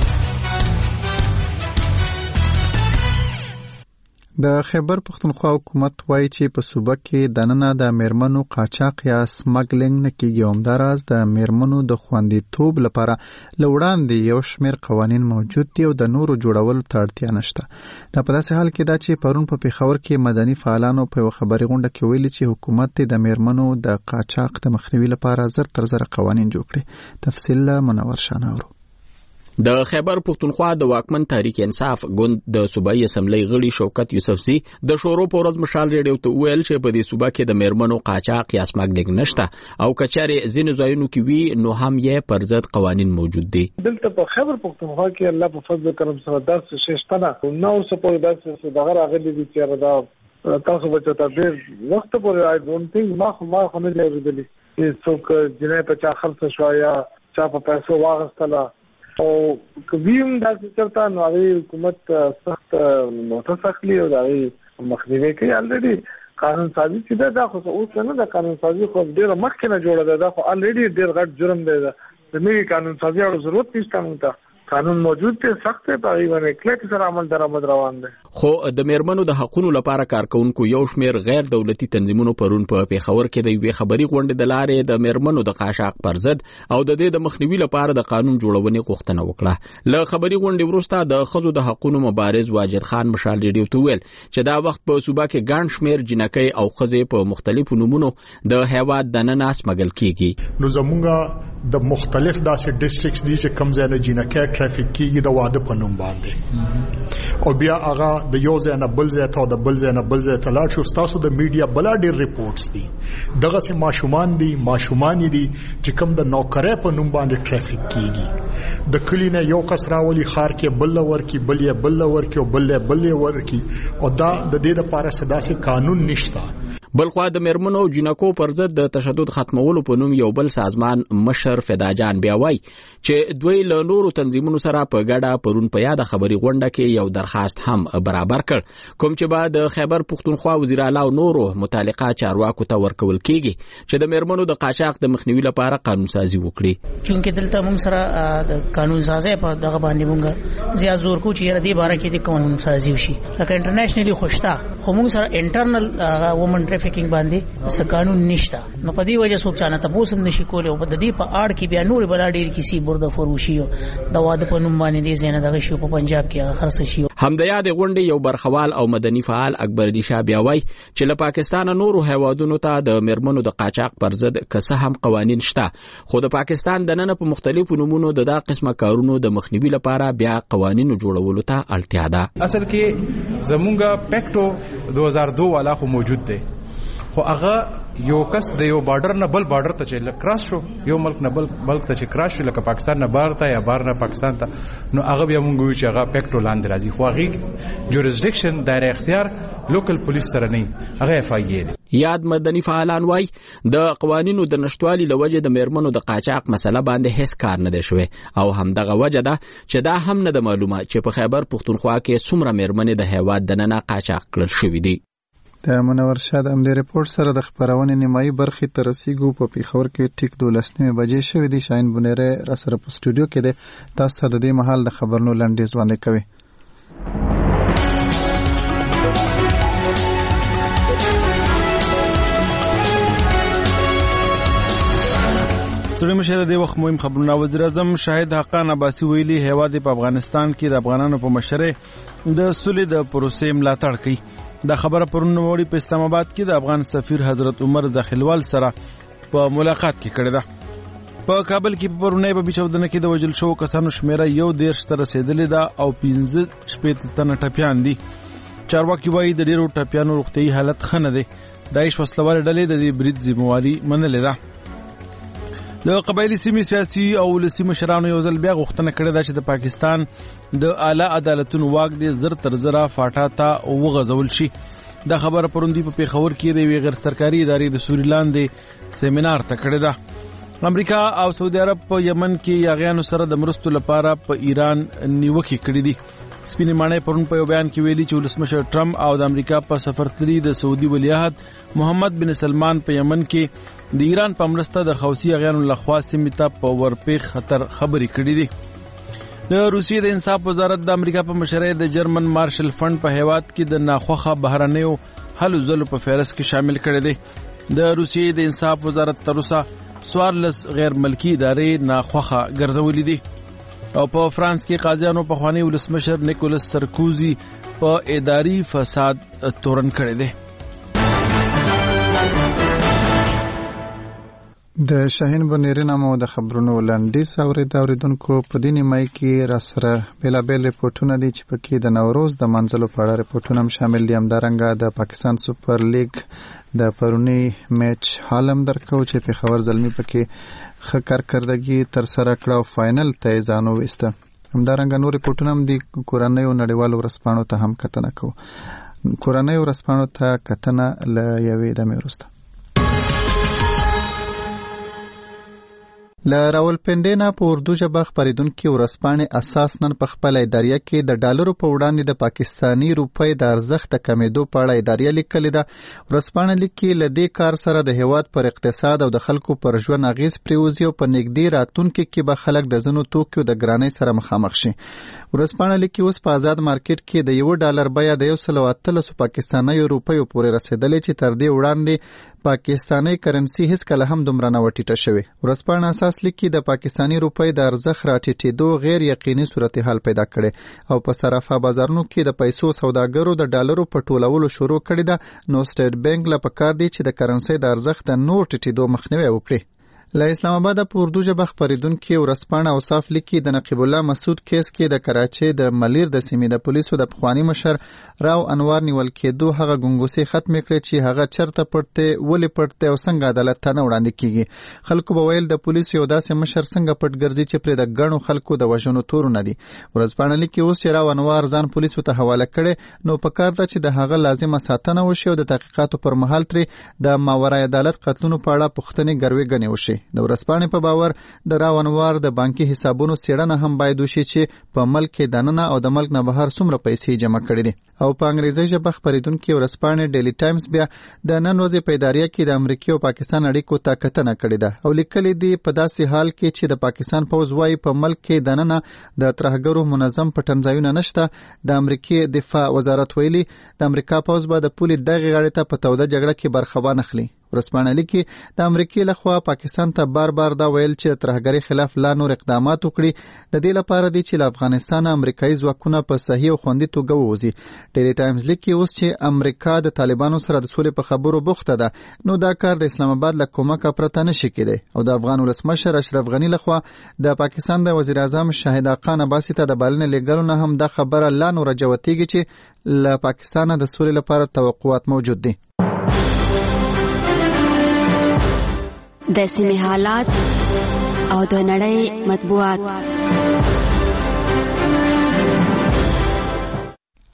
[SPEAKER 1] د خیبر پختونخوا حکومت وایي چې په صوبه کې دننه د میرمنو قاچاق یا سمګلینګ نه کیږي. همداراز د میرمنو د خوندیتوب لپاره له وړاندې یو شمېر قوانین موجود دي او د نورو جوړولو ته اړتیا نشته. دا په داسې حال کې ده چې پرون په پېښور کې مدني فعالانو په یوه خبري غونډه کې ویلي چې حکومت د میرمنو د قاچاق د مخنیوي لپاره زر تر زره قوانین جوړ کړي. تفصیل له منور شاه ناورو.
[SPEAKER 20] د خیبر پختونخوا د واکمن تحریک انصاف ګوند د صوبایي اسمبلی غړي شوکت یوسفزي د شورو په ورځ مشال ریډیو ته وویل چې په دې صوبه کې د میرمنو قاچاق یا سمګلینګ نشته او کچاري ځینې ځایونو کې وي نو هم یې پر ضد قوانین موجود دي.
[SPEAKER 5] دلته په خیبر پختونخوا کې الله په فضل کرم سره داسې شیشتنه نو سپور داسې دغه راغلي دي چې دا تاسو به ته ډېر وخت پورې آی ډونټ تھنک ما خو ما خو نه لري چې څوک جنې په چا خرڅ شو یا چا په پیسو واغستله او کوم داسې چرته نو هغه حکومت سخت متسخلی او هغه مخنیوي کوي. الریډي قانون سازي چې دا خو اوس نه د قانون سازي خو ډیره مخکې نه جوړه ده خو الریډي ډیر غټ جرم دی. د نوي قانون سازي او ضرورت نشته مونږ قانون موجود دی سخت دی په ایوانه کلیک سره عمل درآمد روان دی.
[SPEAKER 20] خو د میرمنو د حقوقو لپاره کارکونکو یو شمیر غیر دولتي تنظیمونو پرون په پیښور کې د یوې خبري غونډې د لارې د میرمنو د قاچاق پر ضد او د دې د مخنیوي لپاره د قانون جوړونې غوښتنه وکړه. له خبري غونډې وروسته د ښځو د حقوقو مبارز واجد خان مشال ریډیو ته ویل چې دا وخت په صوبه کې ګڼ شمیر جنکۍ او ښځې په مختلفو نومونو د هیواد دننه سمګل کیږي.
[SPEAKER 21] نو زمونږ د مختلف داسې ډیسټریکټس دي چې کوم ځای نه جنکۍ ټرافیک کیږي د واده په نوم باندې او بیا هغه د یو ځای نه بل ځای ته او د بل ځای نه بل ځای ته لاړ شو. ستاسو د میډیا بلا ډېر ریپورټس دي دغه سي ماشومان دي ماشومان دي چې کوم د نوکرۍ په نوم باندې ټرافیک کیږي. د کلی نه یو کس راولي خار کې بل ورکی بل یې بل ورکی او بل یې بل ورکی او دا د دې لپاره سداسي قانون نشته.
[SPEAKER 20] بلخوا د میرمنو او جنکو پر ضد د تشدد ختمولو په نوم یو بل سازمان مشر فدا جان بیا وایي چې دوی له نورو تنظیمونو سره په ګډه پرون په یاد خبري غونډه کې یو درخواست هم برابر کړ کوم چې بعد د خیبر پختونخوا وزیر اعلی او نورو متعلقه چارواکو ته ورکول کیږي چې د میرمنو د قاچاق د مخنیوي لپاره قانون سازي وکړي.
[SPEAKER 22] چونکه دلته موږ سره د قانون سازي په دغه باندې موږ زیات زور کو چې ردی باره کې د قانون سازي وشي لکه انټرنیشنلی خوشتا خو موږ سره انټرنل وومن ټرافیکینګ باندې څه قانون نشته. نو په دې وجه څوک چانه تاسو هم نشي کولای او په دې په اړه کې بیا نور بل ډیر کسی برده فروشي د واده په نوم باندې دې زینه دغه شی په پنجاب کې خرڅ شي.
[SPEAKER 20] همدیا د غونډې یو برخوال او مدني فعال اکبر علي شاه بیا وایي چې له پاکستان نورو هیوادونو ته د میرمنو د قاچاق پر ضد کسه هم قوانین شته خو د پاکستان د نن په مختلفو نمونو د دا قسمه کارونو د مخنیوي لپاره بیا قوانینو جوړولو ته اړتیا ده.
[SPEAKER 23] اصل کې زمونږه پکټو دو هزار دو والا خو موجود دی خو هغه یو کس د یو بارډر نه بل بارډر ته چې کراس شو یو ملک نه بل ملک ته چې کراس شو لکه پاکستان نه بار ته یا بار نه پاکستان ته نو هغه بیا مونږ وی چې هغه پکټو لاندې راځي خو هغه جوریسډکشن دایره اختیار لوکل پولیس سره نه هغه اف آی ای
[SPEAKER 20] یاد مدني فعالان وای د قوانینو د نشټوالي لوجه د میرمنو د قاچاق مسله باندې هیڅ کار نه دی شوی او همدغه وجه ده چې دا هم نه د معلومه چې په خیبر پختونخوا کې څومره میرمنې د هیواد دننه قاچاق کړل شوې دي.
[SPEAKER 1] د منور شاه د همدې رپورټ سره د خبرونې نیمایي برخې ته رسیږو. په پیښور کې ټیک دولس نیمې بجې شوې دي. شاهین بونیری را سره په سټوډیو کې دی. تاسو ته د دې مهال د خبرونو لنډیز وړاندې کوي.
[SPEAKER 2] ستړي مشه د وخت مهم خبرونه. وزیر اعظم شاهد حقان عباسي ویلي هیواد په افغانستان کې د افغانانو په مشرۍ د سولې د پروسې ملاتړ کوي. دا خبره پرون نوموړي په اسلام آباد کې د افغان سفیر حضرت عمر زاخیلوال سره په ملاقات کې کړې ده. په کابل کې پرونی په بیچودنه کې د وژل شوو کسانو شمیره یو دېرش ته رسېدلې ده او پنځه شپېته تنه ټپیان دي. چارواکي وایي د ډېرو ټپیانو روغتیايي حالت ښه نه دی. داعش وسلوالې ډلې د دې برید ذمواري منلې ده. د قبایلی سیمې سیاسي او ولسي مشرانو یو ځل بیا غوښتنه کړې ده چې د پاکستان د اعلی عدالتونو واک دې زر تر زره فاټا ته وغځول شي. دا خبره پروندي په پیښور کې د یوې غیر سرکاري ادارې د سوري لاندې سیمینار ته کړې ده. امریکا او سعودي عرب په یمن کې یاغیانو سره د مرستو لپاره په ایران نیوکې کړې دي. سپینې ماڼۍ پرون په یو بیان کې ویلي چې ولسمشر ټرمپ او د امریکا په سفر تللي د سعودي ولیعهد محمد بن سلمان په یمن کې د ایران په مرسته د حوثي یاغیانو لخوا سیمې ته په ورپېښ خطر خبرې کړې دي. د روسیې د انصاف وزارت د امریکا په مشرۍ د جرمن مارشل فند په هیواد کې د ناخوښه بهرنیو هلو ځلو په فهرست کې شامل کړی دی. د روسیې د انصاف وزارت تر اوسه څوارلس غیر ملکي ادارې ناخوښه ګرځولې دي. او په فرانس کې قاضیانو په خوانی ولسمشر نیکولس سرکوزي په اداري فساد تورن کړی دی.
[SPEAKER 1] د شاهین بونیری نامو د خبرونو لنډیز اورید اوریدونکو په دې نیمایي کې را سره بېلابېل ریپورټونه دي چې پکې د نوروز د منځلو په اړه ریپورټونه هم شامل دي. همدارنګه د پاکستان سوپر لیګ د پرونی میچ حالم درکو چې پیښور زلمی پکې ښه کارکردګي تر سره کړه او فاینل ته یې ځان وویسته. همدارنګه نور ریپورټونه هم دي. کورنیو نړیوالو ورځپاڼو ته هم کتنه کوو. کورنیو ورځپاڼو ته کتنه له یوې دمې وروسته. له راولپنډۍ نه په اردو ژبه خپرېدونکې ورځپاڼې اساس نن په خپله اداریه کې د ډالرو په وړاندې د پاکستاني روپۍ د ارزښت د کمېدو په اړه اداریه لیکلې ده. ورځپاڼه لیکي له دې کار سره د هیواد پر اقتصاد او د خلکو پر ژوند اغیز پرېوځي او په نږدې راتلونکي کې به خلک د ځینو توکیو د ګرانۍ سره مخامخ شي. ورځپاڼه لیکي اوس په آزاد مارکیټ کې د یو ډالر بیه د یو سل او اتلسو پاکستانیو روپیو پورې رسېدلې چې تر دې وړاندې پاکستاني کرنسي هیڅ کله هم دومره نه وټیټه شوې. ورځپاڼه اساس لیکي د پاکستاني روپۍ د ارزښت راټیټېدو غیر یقیني صورتحال پیدا کړي او په صرافه بازارونو کې د پیسو سوداګرو د ډالرو په ټولولو شروع کړي ده. نو سټیټ بانک له پکار دی چې د کرنسي د ارزښت د نور ټیټېدو مخنیوي وکړي. له اسلام آباد په اردو ژبه خبرېدونکې ورځپاڼه اوصاف لیکي د نقیب الله مسعود کیس کې د کراچۍ د ملیر د سیمې د پولیسو د پخواني مشر راو انوار نیول کېدو هغه ګنګوسې ختمې کړې چې هغه چرته پټ دی، ولې پټ دی او څنګه عدالت ته نه وړاندې کیږي. خلکو به ویل د پولیسو یو داسې مشر څنګه پټ ګرځي چې پرې د ګڼو خلکو د وژنو تورونه دي. ورځپاڼه لیکي اوس چې راو انوار ځان پولیسو ته حواله کړي نو پکار ده چې د هغه لازمه ساتنه وشي او د تحقیقاتو پر مهال ترې د ماورای عدالت قتلونو په اړه پوښتنې ګروې ګڼې وشي. د ورځپاڼې په باور د راو انوار د بانکي حسابونو څېړنه هم باید وشي چې په ملک کې دننه او د ملک نه بهر څومره پیسې جمع کړي دي. او په انګریزي ژبه خبرېدونکې ورځپاڼې ډیلی ټایمز بیا د نن ورځې په اداریه کې د امریکا او پاکستان اړیکو ته کتنه کړې ده او لیکلي دي په داسې حال کې چې د پاکستان پوځ وايي په ملک کې دننه د ترهګرو منظم پټنځایونه نشته. د امریکا دفاع وزارت ویلي د امریکا پوځ به د پولې دغې غاړې ته په توده جګړه کې برخه وانخلي. ورځپاڼه لیکي د امریکا لخوا پاکستان ته بار بار دا ویل چې ترهګرۍ خلاف لا نور اقدامات وکړي. د دې لپاره دی چې له افغانستان امریکایي ځواکونه په صحیح او خوندي توګه ووځي. ډیلی ټایمز لیکي اوس چې امریکا د طالبانو سره د سولې په خبرو بوخته ده نو دا کار د اسلام آباد له کومکه پرته نشي کېدی. او د افغان ولسمشر اشرف غني لخوا د پاکستان د وزیر اعظم شاهد حقان عباسي ته د بلنې لېږلو نه هم دا خبره لا نور جوتېږي چې له پاکستانه د سولې لپاره توقعات موجود دي.
[SPEAKER 6] د سیمې حالات او د نړۍ مطبوعات.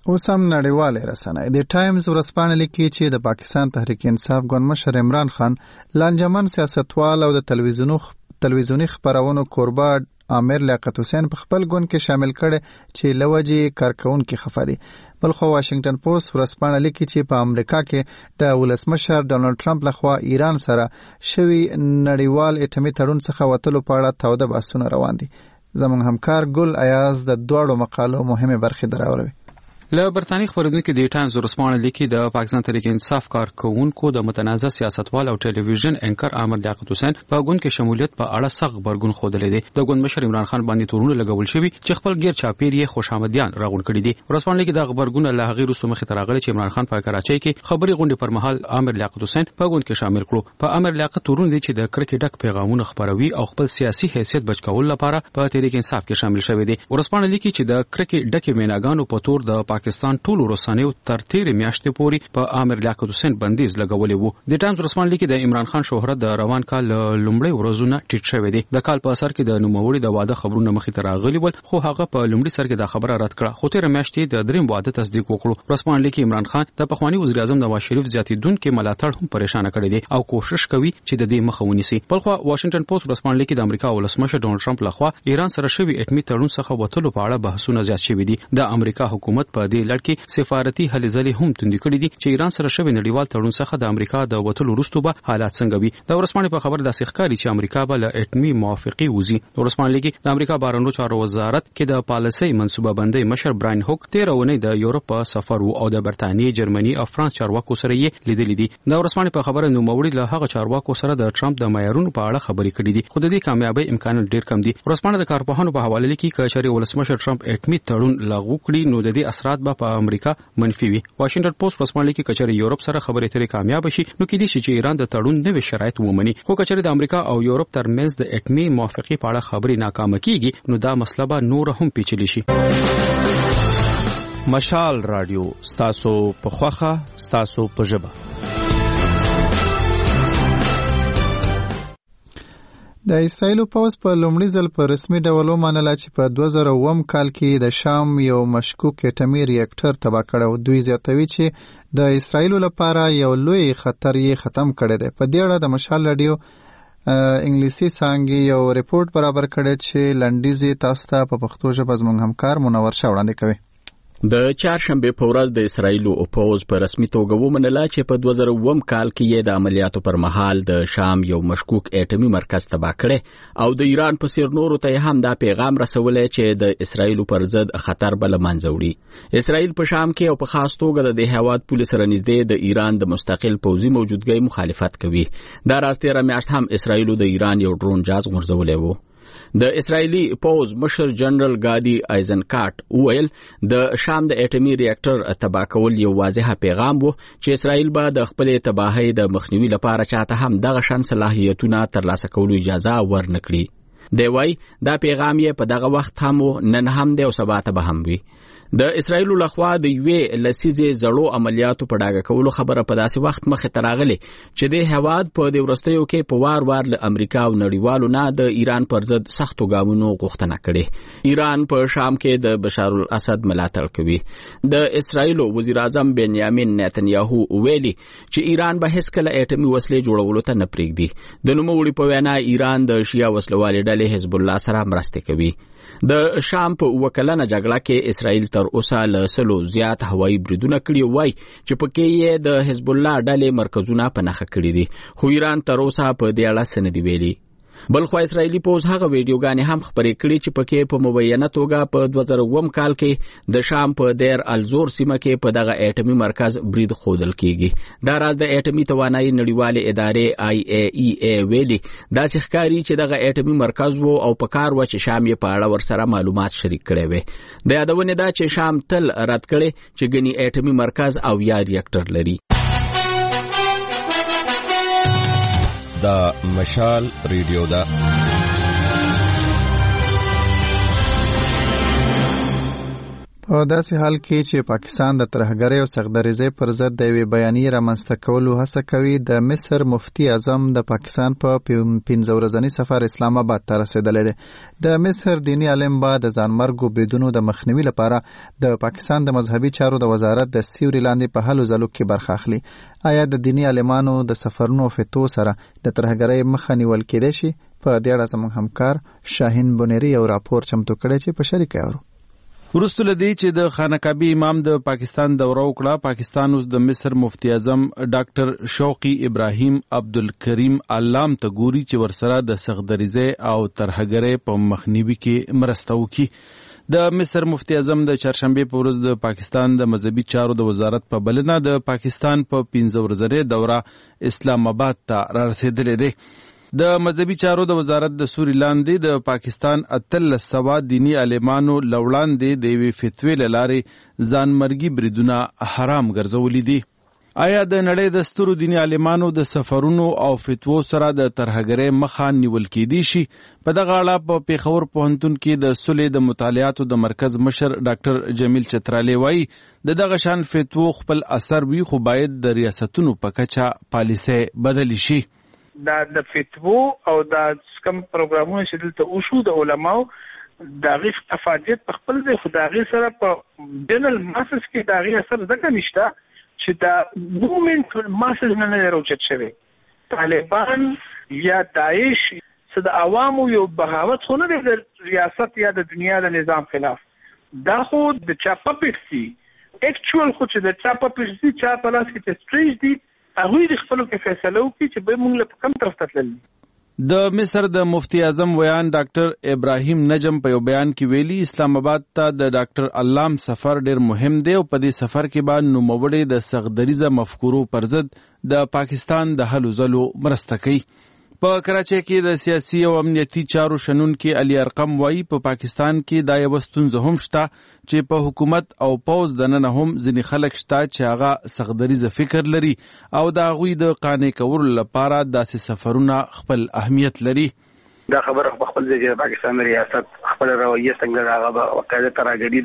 [SPEAKER 1] اوس هم نړیوالې رسنۍ د ټایمز ورځپاڼه لیکي چې د پاکستان تحریک انصاف ګوند مشر عمران خان لانجمن سیاستوال او د تلویزیونو تلویزیونی خبرونو کوربه عامر لیاقت حسین په خپل ګوند کې شامل کړي چې لوجې کارکونکو خفه دي. بلخو واشنگټن پوسټ ورځپاڼه لیکي چې په امریکا کې د ولسمشر ډونالد ټرمپ لخوا ایران سره شوی نړیوال اټومي تړون څخه وتلو په اړه تاوده بحثونه روان دي. زموږ همکار ګل ایاز د دواړو مقالو مهمه برخې دراوړي.
[SPEAKER 8] له برتانیې خبرونکو د ټایمز ورځپاڼه لیکي د پاکستان تحریک انصاف کارکونکو د متنازع سیاستوال او ټلویزیون انکر عامر لیاقت حسین په ګوند کې شمولیت په اړه سخت غبرګون ښودلی دی. د ګوند مشر عمران خان باندې تورونه لګول شوي چې خپل غیر چاپیر یې خوشامدیان راغون کړي دي. ورځپاڼه لیکي د غبرګون له هغې وروسته مخې ته راغلی چې عمران خان په کراچۍ کې خبري غونډې پر مهال عامر لیاقت حسین په ګوند کې شامل کړو. په عامر لیاقت تورونه دي چې د کرکې ډک پیغامونه خپروي او خپل سیاسي حیثیت بچ کول لپاره په تحریک انصاف کې شامل شوی دی. ورځپاڼه لیکي چې د کرکې ډکې ویناګانو په تور د پاکستان ټولو رسنیو تر تیرې میاشتې پورې په عامر لیاقت حسین بندیز لګولې وو. د ټایمز ورځپاڼه لیکي د عمران خان شهرت د روان کال لومړۍ ورځونه ټیټ شوی دی. د کال په اثر کې د نوموړي د واده خبرونه مخې ته راغلي ول، خو هغه په لومړي سر کې دا خبره رد کړه، خو تیرې میاشتې د دریم واده تصدیق وکړو. ورځپاڼه لیکي عمران خان د پخوانی وزیر اعظم نواز شریف زیاتیدونکو ملاتړ هم پریشان کړی دی او کوشش کوي چې د دې مخه ونیسي. بلخو واشنگټن پوسټ ورځپاڼه لیکي د امریکا ولسمشر ډونالد ټرمپ لخوا ایران سره شوی اټومي تړون څخه وتلو په اړه بحثونه زیات شوي دي. د امریکا حکومت په دې لړ کې سفارتي هلې ځلې هم توندې کړې دي چې ایران سره شوی نړیوال تړون څخه د امریکا د وتلو وروسته به حالات څنګه وي. د ورځپاڼې په خبر داسې ښکاري چې امریکا به له اټومي موافقې وځي. ورځپاڼه لیکي د امریکا بهرنیو چارو وزارت کې د پالیسۍ منصوبه بندۍ مشر براین هوک تیره اونۍ د یورپ په سفر وو او د برتانیې، جرمني او فرانس چارواکو سره یې لیدلې دي. د ورځپاڼې په خبره نوموړي له هغه چارواکو سره د ټرمپ د معیارونو په اړه خبرې کړې دي، خو د دې کامیابی امکانات ډېر کم دي. ورځپاڼه د کارپوهانو په حواله لیکي چې چېرې ولسمشر ټرمپ اټومي تړون لغوه کړي نو د دې اثرات به په امریکا منفي وي. واشنگټن پوسټ ورځپاڼه لیکي چې یورپ سره خبرې ترې کامیاب شي نو کې دي چې ایران د تړون نوې شرایط ومني، خو کچره د امریکا او یورپ ترمنځ د اټومي موافقې په اړه خبرې ناکامه کیږي نو دا مسله به نور هم پیچلې شي.
[SPEAKER 2] مشال رادیو ستاسو په خوخه ستاسو په ژبه.
[SPEAKER 1] د اسرایل پوز په لومړي ځل په رسمي ډول ومنله چې په دوه زره اووم کال کې د شام یو مشکوک اټومي ریاکټر تباه کړی. دوی زیاتوي چې د اسرایل لپاره یو لوی خطر یې ختم کړی دی. په دې اړه د مشال رادیو انګلیسي څانګې یو ریپورت برابر کړی چې لنډیزې تاسو ته په پښتو ژبه زموږ همکار منور شاه وړاندې کوي.
[SPEAKER 20] د چهارشنبه په ورځ د اسرایلو پوز په رسمي توګه ومنله چې په دوه زره اووم کال کې یې د عملیاتو پر مهال د شام یو مشکوک اټومي مرکز تباه کړی او د ایران په څیر نورو ته هم دا پیغام رسولی چې د اسرایلو پر ضد خطر به له منځه وړي. اسرایل په شام کې او په خاص توګه د دې هیواد پولیس سره نږدې د ایران د مستقل پوځي موجودګۍ مخالفت کوي. دا راز تېره میاشت هم اسرایلو د ایران یو ډرون جهاز غورځولی و. د اسرایلی پوز مشر جنرال گادی ایزنکاټ وویل د شام د اټومي ریاکټر تباه کول یو واضح پیغام وو چې اسرایل به د خپل تباهۍ د مخنیوي لپاره چاته هم دغه شان صلاحیتونه ترلاسه کولو اجازه ورنکړي. دی وای دا پیغام یې په دغه وخت هم نن هم دی او سبا ته به هم وي. د اسرایلو لخوا د یوې لسیزې زړو عملیاتو په ډاګه کولو خبره په داسې وخت مخې ته راغلې چې د هیواد په دې وروستیو کې په وار وار له امریکا او نړیوالو نه د ایران پر ضد سختو ګامونو غوښتنه کړې. ایران په شام کې د بشار الاسد ملاتړ کوي. د اسرایلو وزیر اعظم بنیامین نتنیاهو ویلي چې ایران به هیڅکله اټومي وسلې جوړولو ته نه پرېږدي. د نوموړي په وینا ایران د شیعه وسلوالې ډلې حزب الله سره مرسته کوي. د شام په وکلنه جګړه کې اسرایل تر اوسه له سلو زیات هوایي بریدونه کړي وای چې پکې یې د حزب الله ډلې مرکزونه په نښه کړي دي، خو ایران تر اوسه په دې اړه څه نه دي ویلي. بلخو اسرایلی پوز هغه ویډیوګانې هم خبرې کړي چې پکې په مبینه توګه په دوه زره اووم کال کې د شام په دیر الزور سیمه کې په دغه اټومي مرکز برید ښودل کیږي. دا راز د اټومي توانایي نړیوالې ادارې آی ای ای ای ویلي داسې ښکاري چې دغه اټومي مرکز وو او په کار و چې شام یې په اړه ورسره معلومات شریک کړي وي. د یادونې دا چې شام تل رد کړي چې ګني اټومي مرکز او یا ریاکټر لري.
[SPEAKER 14] دا مشال ریډیو دا
[SPEAKER 1] په داسې حال کې چې پاکستان د ترهګرۍ او سخدریزۍ پر ضد د یوې بیانیې رامنځته کولو هڅه کوي، د مصر مفتي اعظم د پاکستان په پنځه ورځني سفر اسلام آباد ته رسېدلی دی. د مصر دیني عالم به د ځانمرګو بریدونو د مخنیوي لپاره د پاکستان د مذهبي چارو د وزارت د سیوري لاندې په هلو ځلو کې برخه اخلي. آیا د دیني عالمانو د سفرونو فتو سره د ترهګرۍ مخه نیول کېدای شي؟ په دې اړه زموږ همکار شاهین بونیری یو راپور چمتو کړی چې په شریکه اورو.
[SPEAKER 2] وروسته له دې چې د خانقابي امام د پاکستان دوره وکړه، پاکستان اوس د مصر مفتي اعظم ډاکټر شوقي ابراهیم عبدالکریم علام ته ګوري چې ورسره د سخدریزۍ او ترهګرۍ په مخنیوي کې مرسته وکړي. د مصر مفتي اعظم د چهارشنبې په ورځ د پاکستان د مذهبي چارو د وزارت په بلنه د پاکستان په پنځه ورځنۍ دوره اسلام آباد ته را رسېدلی دی. د مذهبي چارو د وزارت د سوري لاندې د پاکستان اتلس سوه دینی عالمانو لوړاندې د یوې فتوې له لارې ځانمرګي بریدونه حرام ګرځولي دي. آیا د نړۍ د سترو دینی عالمانو د سفرونو او فتوو سره د ترهګرۍ مخه نیول کېدی شي؟ په دغه اړه په پیښور پوهنتون کې د صلح د مطالعاتو د مرکز مشر ډاکټر جمیل چترالی وایي د دغه شان فتوو خپل اثر وي، خو باید د ریاستونو په کچه پالیسۍ بدلې شي.
[SPEAKER 7] دا د فتوو او د کوم پروګرامونو چې دلته وشو د علماو د هغې افادیت په خپل ځای، خو د هغې سره په جنرال ماسز کې د هغې اثر ځکه نشته چې د مومنټ ماسز نه نه راوچت شوی. طالبان یا داعش څه د عوامو یو بغاوت خو نه دی د ریاست یا د دنیا د نظام خلاف، دا خو د چا پپټس دي، اکچوال خو چې د چا پپټس دي، چا په لاس کې چې سټریج دي، هغوی د خپلو کې فیصله وکړي چې به موږ له کوم طرف ته تللی.
[SPEAKER 2] د مصر د مفتي اعظم ویان ډاکټر ابراهیم نجم په یو بیان کې ویلي اسلام آباد ته د ډاکټر علام سفر ډیر مهم دی او په دې سفر کې به نوموړی د سخدریزه مفکورو پر ضد د پاکستان د هلو ځلو مرسته کوي. په کراچۍ کې د سیاسي او امنیتي چارو شنونکي علي ارقم وایي په پاکستان کې دا یوه ستونزه هم شته چې په حکومت او پوځ دننه هم ځینې خلک شته چې هغه سخدریزه فکر لري او د هغوی د قانع کولو لپاره داسې سفرونه خپل اهمیت لري.
[SPEAKER 11] دا خبره په خپل ځای د پاکستان ریاست خپل رویه څنګه د هغه باقاعده ترهګري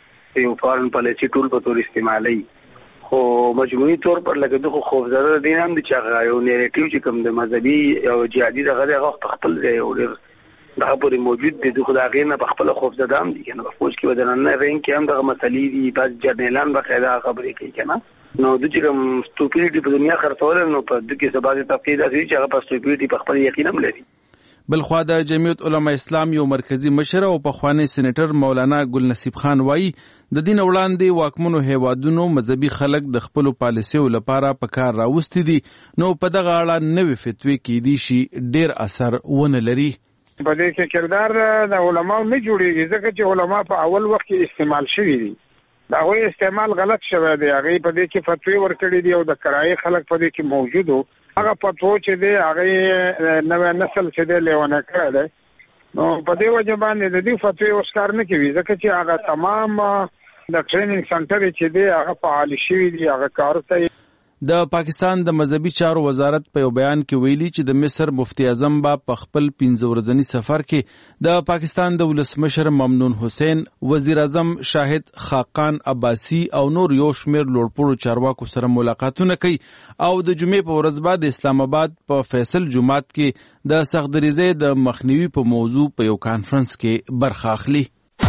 [SPEAKER 11] د یو فارن پالیسي ټول په طور استعمالوي، خو مجموعي طور پر لکه دغه خوفزده دین هم د چې هغه یو نیریټیو چې کوم د مذهبي او جهادي دغه هغه خپل ځای یو ډېر دغه پورې موجود دی، دغه د هغې نه په خپله خوفزده هم دي که نه. په فوج کې به دننه رینګ کې هم دغه مسلې دي، بعض جرنیلان باقاعده خبرې کوي که نه. نو دوی چې کوم سټوپیډیټي په دنیا خرڅولی نو په دوی کې څه بعضې طبقې داسې دي چې هغه په سټوپیډیټي په خپل یقین هم لري.
[SPEAKER 2] بلخوا د جمعیت علما اسلام یو مرکزی مشر او پخوانی سېنیټر مولانا ګل نصیب خان وایي د دین وړاندې واکمنو هیوادونو مذهبي خلک د خپلو پالیسیو لپاره په کار راوستي دي، نو په دغه اړه نوې فتوی کېدی شي ډېر اثر ونه لري.
[SPEAKER 7] په دې کې کردار د علماو نه جوړېږي ځکه چې علما په اول وخت کې استعمال شوي دي، د هغوی استعمال غلط شوی دی، هغې په دې کې فتوی ورکړي دي او د کرایې خلک په دې کې موجود وو. هغه فتوا چې دی هغې نوی نسل چې دی لیونه کړی دی، نو په دې وجه باندې د دې فتوی اوس کار نه کوي ځکه چې هغه تمام د ټریننګ سنټر چې دی هغه فعال شوي دي، هغه کار کوي.
[SPEAKER 2] د پاکستان د مذهبي چارو وزارت په یو بیان کې ویلي چې د مصر مفتي اعظم به په خپل پنځه ورځني سفر کې د پاکستان د ولسمشر ممنون حسین، وزیر اعظم شاهد خاقان عباسي او نور یو شمېر لوړپوړو چارواکو سره ملاقاتونه کوي او د جمعې په ورځ به د اسلام آباد په فیصل جومات کې د سخدریزۍ د مخنیوي په موضوع په یو کانفرنس کې برخه اخلي.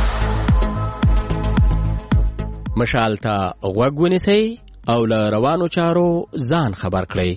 [SPEAKER 12] مشال ته غوږ ونیسئ او له روانو چارو ځان خبر کړئ.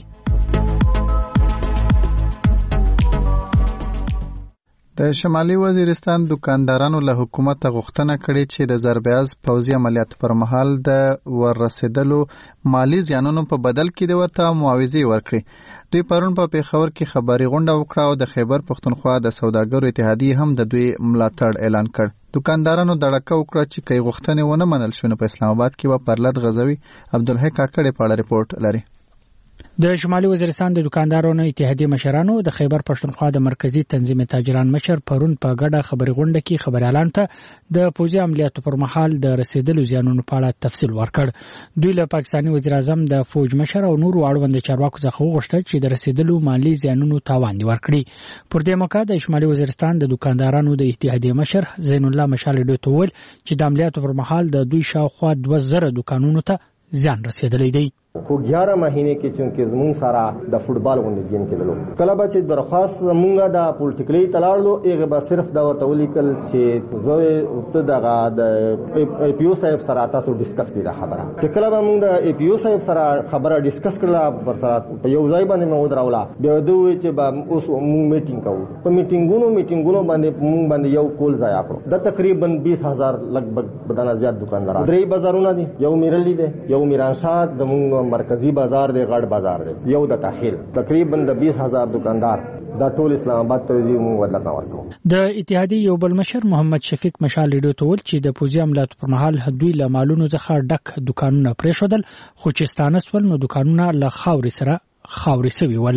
[SPEAKER 1] د شمالي وزیرستان دکاندارانو له حکومت غوښتنه کړې چې د ضربه‌از پوځي عملیاتو پر مهال د وررسېدلو مالی زیانونو په بدل کې د ورته معاوضې ورکړي. دوی پرون په پیښور کې خبري غونډه وکړه او د خیبر پښتونخوا د سوداګرو اتحادیې هم د دوی ملاتړ اعلان کړ. دکاندارانو دړکه وکړه چې کای غوښتنې ونه منل شو نو په اسلام آباد کې به پرلط غزوي. عبدالحق کاکړ په اړه ریپورت لري.
[SPEAKER 3] د شمالي وزیرستان د دکاندارانو اتحادیې مشرانو د خیبر پښتونخوا د مرکزی تنظیم تاجران مشر پرون په ګډه خبري غونډه کې خبريالان ته د پوځي عملیاتو پر مهال د رسیدلو زیانونو په اړه تفصیل ورکړ. دوی له پاکستاني وزیر اعظم د فوج مشر او نورو اړوند چارواکو څخه وغوښتل چې د رسیدلو مالی زیانونو تاوان ورکړي. پر دې موقع د شمالي وزیرستان د دکاندارانو د اتحادیې مشر زین الله مشال ډو ته ویل چې د عملیاتو پر مهال د دوی شاوخوا دوه زره دکانونو ته زیان رسیدلی دی.
[SPEAKER 9] خو ګیاره مهینه کې چې زمون سره د فوټبال غونډې گیم کېدلو کله به چې درخواست مونږه د پولیټیکلی تلاړلو هغه به صرف دا وتولیکل چې زه ته دغه د ای پی او صاحب سره تاسو ډیسکس کړه خبره چې کله به مونږ د ای پی او صاحب سره خبره ډیسکس کړه پر سره په یو ځای باندې مو دراوله بیا دوی چې به اوس مونږ میټینګ کوو په میټینګونو میټینګونو باندې مونږ باندې یو کول ځای کړو د تقریبا بیس هزار لګبګ بدانه زیات دکانداران درې بازارونه دي یو میرلی دي یو میرانشاه د مونږ مرکزی بازار دی غړ بازار دی یو د تاخیر تقریبا د بیس هزار دکاندار دا ټول اسلام آباد ته یو ودلنه ورکو.
[SPEAKER 3] د اتحادیې یو بل مشر محمد شفیق مشال ډو ته ول چې د پوځي عملیاتو پر مهال دوی له مالونو څخه ډک دکانونه پرېښودل خو چې ستانه سول نو دکانونه له خاورې سره خاورې سوي ول.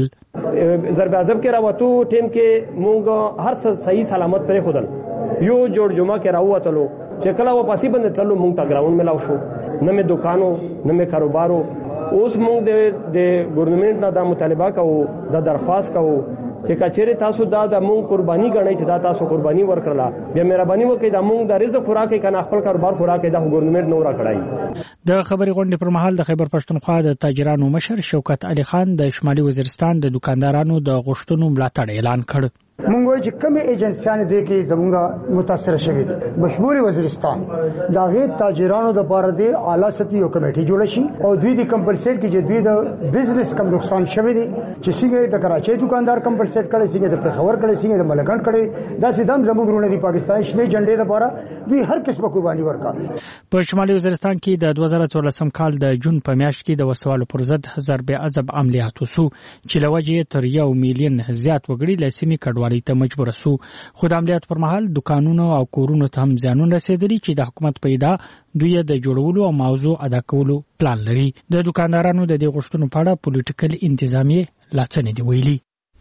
[SPEAKER 15] ضرب اعظم کې راوتو ټیم کې مونږ هر څه صحیح سلامت پرېښودل یو جوړ جمعه کې راووتلو چې کله و پاسې باندې تللو مونږ ته ګراوند ملاو شو نه مې دکانو نه مې کاروبارو. اوس موږ د د ګورنمنت نه دا مطالبه کوو دا درخواست کوو چې کچېره تاسو دا د مونږ قرباني غنئ چې دا تاسو قرباني ورکړه بیا مهرباني وکړئ دا مونږ د رزق خوراکې کنه خپل کاروبار خوراکې دا ګورنمنت نو را کړای.
[SPEAKER 3] د خبري غونډې پر مهال د خیبر پښتونخوا د تاجرانو مشر شوکت علي خان د شمالي وزیرستان د دکاندارانو د غوښتنو ملاتړ اعلان کړ.
[SPEAKER 24] مونږ وایو چې کومې ایجنسیانې دي کې زموږه متاثر شوي دي بشمول وزیرستان دا غیر تاجرانو د لپاره د اعلی سطحي یو کمیټه جوړه شي او دوی د کمپنسیټ کې چې دوی د بزنس کم نقصان شوی دي چې څنګه د کراچۍ دکاندار کمپنسیټ کړي څنګه د پېښور کړي څنګه د ملکان کړي دا سیدام زموږ ورونه دي پاکستان شنه جنډې لپاره دوی هر قسمه قرباني ورکړي.
[SPEAKER 3] په شمالي وزیرستان کې د دوه زره څوارلسم کال د جون په میاشت کې د وسوالو پر ضد ضرب عذاب عملیات وسو چې لوجه تر یو میلیون زیات وګړي له سیمې کډوالۍ ته مجبور سو. خو د عملیات پر مهال دکانونو او کورونو ته هم زیانونه رسیدلي چې د حکومت پیدا دوی د جوړولو او موضوع ادا کولو پلان لري. د دکاندارانو د دې غوښتنو په اړه پولیټیکل انتظامیه لا څه نه دی ویلي.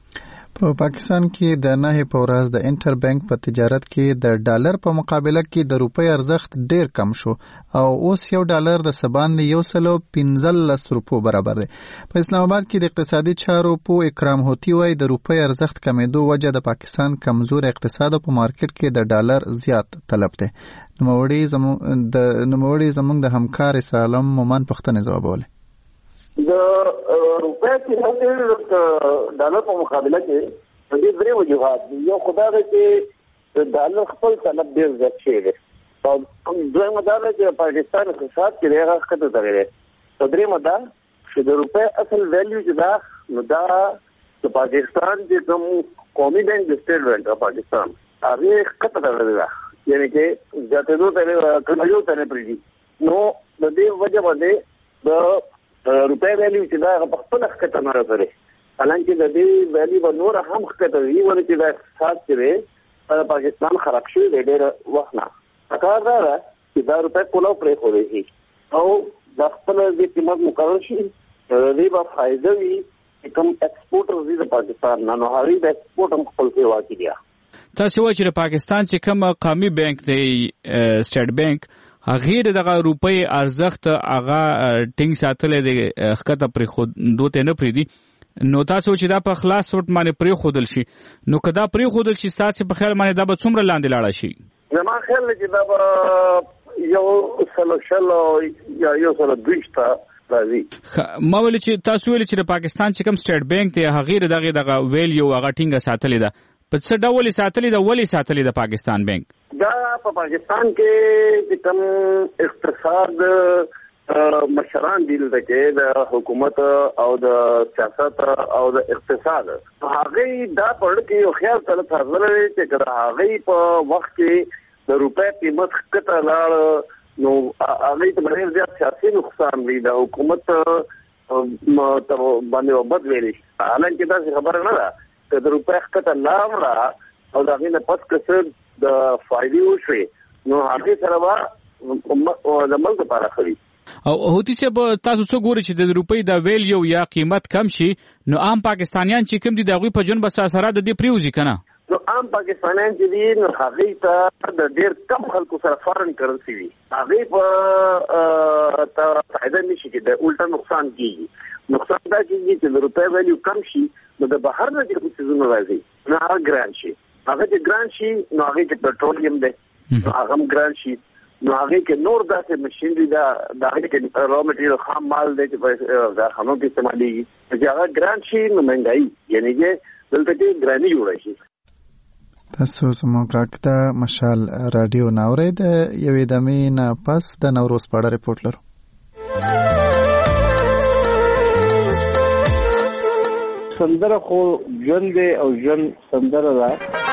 [SPEAKER 1] په پاکستان کې د نه په ورځ د انټر بانک په تجارت کې د ډالر په مقابله کې د روپۍ ارزښت ډیر کم شو او اوس یو ډالر د سبان یو سلو پنځلس روپو برابر دی. په اسلام آباد کې د اقتصادي چارو په اکرام هوتی وای د روپۍ ارزښت کمیدو وجه د پاکستان کمزور اقتصاد په مارکیټ کې د ډالر زیات طلب دی. نوموړي زموږ د نوموړي زموږ د همکار اسلام مومن پښتنې جواب ولې
[SPEAKER 25] د روپیا کې د ډالر په مقابله کې د دې درې وجوهات دي. یو خدای دی چې د ډالر خپل طلب ډېر زیات شوی دی او دویمه دا ده چې پاکستان اقتصاد کې هغه ښکته تغیر دی. درېیمه دا چې د روپیا اصل ویلیو چې دا نو دا د پاکستان چې کوم قومي بانک د سټیټ بانک د پاکستان هغه ښکته تغیر دی یعنی کې زیاتېدو ته کمیدو ته نه پرېږدي نو د دې وجه باندې د روپے ویلیو چې دا په خپل ښکته نه راځي حالانکه د دې ویلیو به نور هم ښکته وي ولې چې دا اقتصاد چې دی پاکستان خراب شوی دی ډېر وخت نه. پکار دا ده چې دا روپے کولاو پرېښودی شي او د خپل د قیمت مقرر شي دې به فایده وي چې کوم ایکسپورټر دي د پاکستان نه نو هغوی د ایکسپورټ هم خپل ځای واقع دي.
[SPEAKER 8] تاسو وایئ چې د پاکستان چې کوم قومي بانک دی سټیټ بانک هغه دغه روپۍ ارزښت هغه ټینګ ساتلې د ښکته پرې خود دوته نه پریدي نو تاسو چې دا په خلاص وټ باندې پرې خودل شي نو کدا پرې خودل شي تاسو په خیال باندې دا به څومره لاندې لاړ شي؟
[SPEAKER 25] زما خیال چې دا به یو سلوشل یا یو سل دویشته راځي.
[SPEAKER 8] ما ویل چې تاسو ویل چې د پاکستان چې کوم سټیټ بانک دی هغه دغه دغه ویلیو هغه ټینګ ساتلې ده په څه ډول ساتلې ده ولې ساتلې ده پاکستان بانک؟
[SPEAKER 25] دا په پاکستان کې کوم اقتصاد مشران دي لکه د حکومت او د سیاست او د اقتصاد هغه دا پړ کې یو خیال تل تاسو لري چې کله هغه په وخت کې د روپے قیمت کته لاړ نو هغه ته ډېر زیات سیاسي نقصان دی د حکومت باندې وبد ویلي حالانکه دا خبره نه ده چې د روپے کته لاړ او دا غینه پس کسر د فائدې وشي نو هغه سره وا د ملک لپاره خري
[SPEAKER 8] او هوتی چې تاسو څو ګوري چې د روپۍ د ویلیو یا قیمت کم شي نو عام پاکستانیان چې کوم دي د غوي په جون بس اثرات د دې پریوزي کنه
[SPEAKER 25] نو عام پاکستانیان چې دي نو هغه ته د ډېر کم خلکو سره فارن کرنسي وي هغه په ته فائدہ نشي کېدای الټا نقصان کیږي نقصان دا کیږي چې د روپۍ ویلیو کم شي نو د بهر نه چې څه راځي نو هغه ګران شي هغه چې ګران شي نو هغه کې پټرولیم دی نو هغه ګران شي نو هغه کې نور داسې ماشينري دا دغه کې را مټیریل خام مال دی چې په ځخانو کې استعمالېږي چې هغه ګران شي نو مهنګايي یعنی چې دلته کې ګراني جوړ شي.
[SPEAKER 1] تاسو زموږ غږ د مشال رادیو ناورې د یوې دمې نه پس د نوروز په اړه ریپورت لرو.
[SPEAKER 5] سندره خو ژوند دی او ژوند سندره ده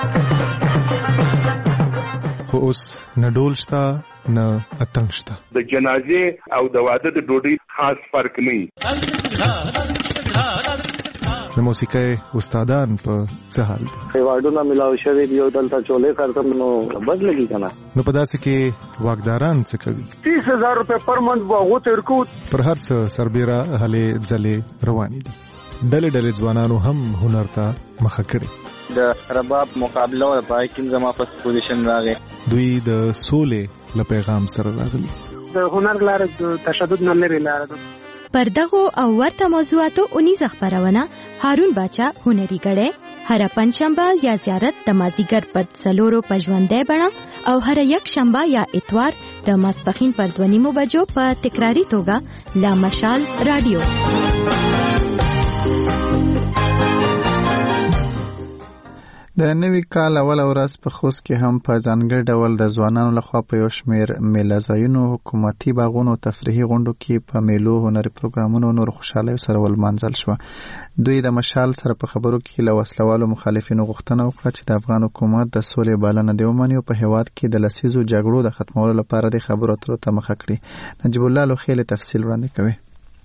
[SPEAKER 4] خو اوس نه ډول شته نه اتنګ شته
[SPEAKER 10] د جنازې او د واده د ډوډۍ خاص فرق نه
[SPEAKER 4] د موسیقۍ استادان په څه حال دي
[SPEAKER 5] ایوارډونه ملاو شوي دي او دلته چولې کارتم نو بد لګي کنه
[SPEAKER 4] نو په داسې کې واګداران څه کوي
[SPEAKER 5] تیس هزار روپے پر منت به هغه ترکو
[SPEAKER 4] پر هر څه سربېره هلې ځلې روانې دي ډلې ډلې ځوانانو هم هنر ته مخه کړي
[SPEAKER 13] د رباب مقابله او پای کې زما په پوزیشن راغی
[SPEAKER 4] دوی د سولې له پیغام سره راغلي
[SPEAKER 5] د هنر لار د تشدد نه لري لار
[SPEAKER 16] پردغو او ورته موضوعاتو اونیز خبرونه هارون باچا هنري غړې هر پنځشنبه یا زیارت د مازیګر پر څلورو پژوندې بڼه او هر یک شنبه یا اتوار د ماسپخین پر دوه نیمو بجو په تکراری توګه لا مشال رادیو.
[SPEAKER 1] د نوي کال اول ورځ په خوست کې هم په ځانګړي ډول د ځوانانو لخوا په یو شمېر میله ځایونو حکومتي باغونو تفریحي غونډو کې په میلو هنري پروګرامونو نور خوشحالۍ سره ولمانځل شو. دوی د مشال سره په خبرو کې له وسلوالو مخالفینو غوښتنه وکړه چې د افغان حکومت د سولې بلنه دی ومني او په هېواد کې د لسیزو جګړو د ختمولو لپاره د خبرو اترو ته مخه کړي. نجیب الله لوخیل تفصیل وړاندې کوي.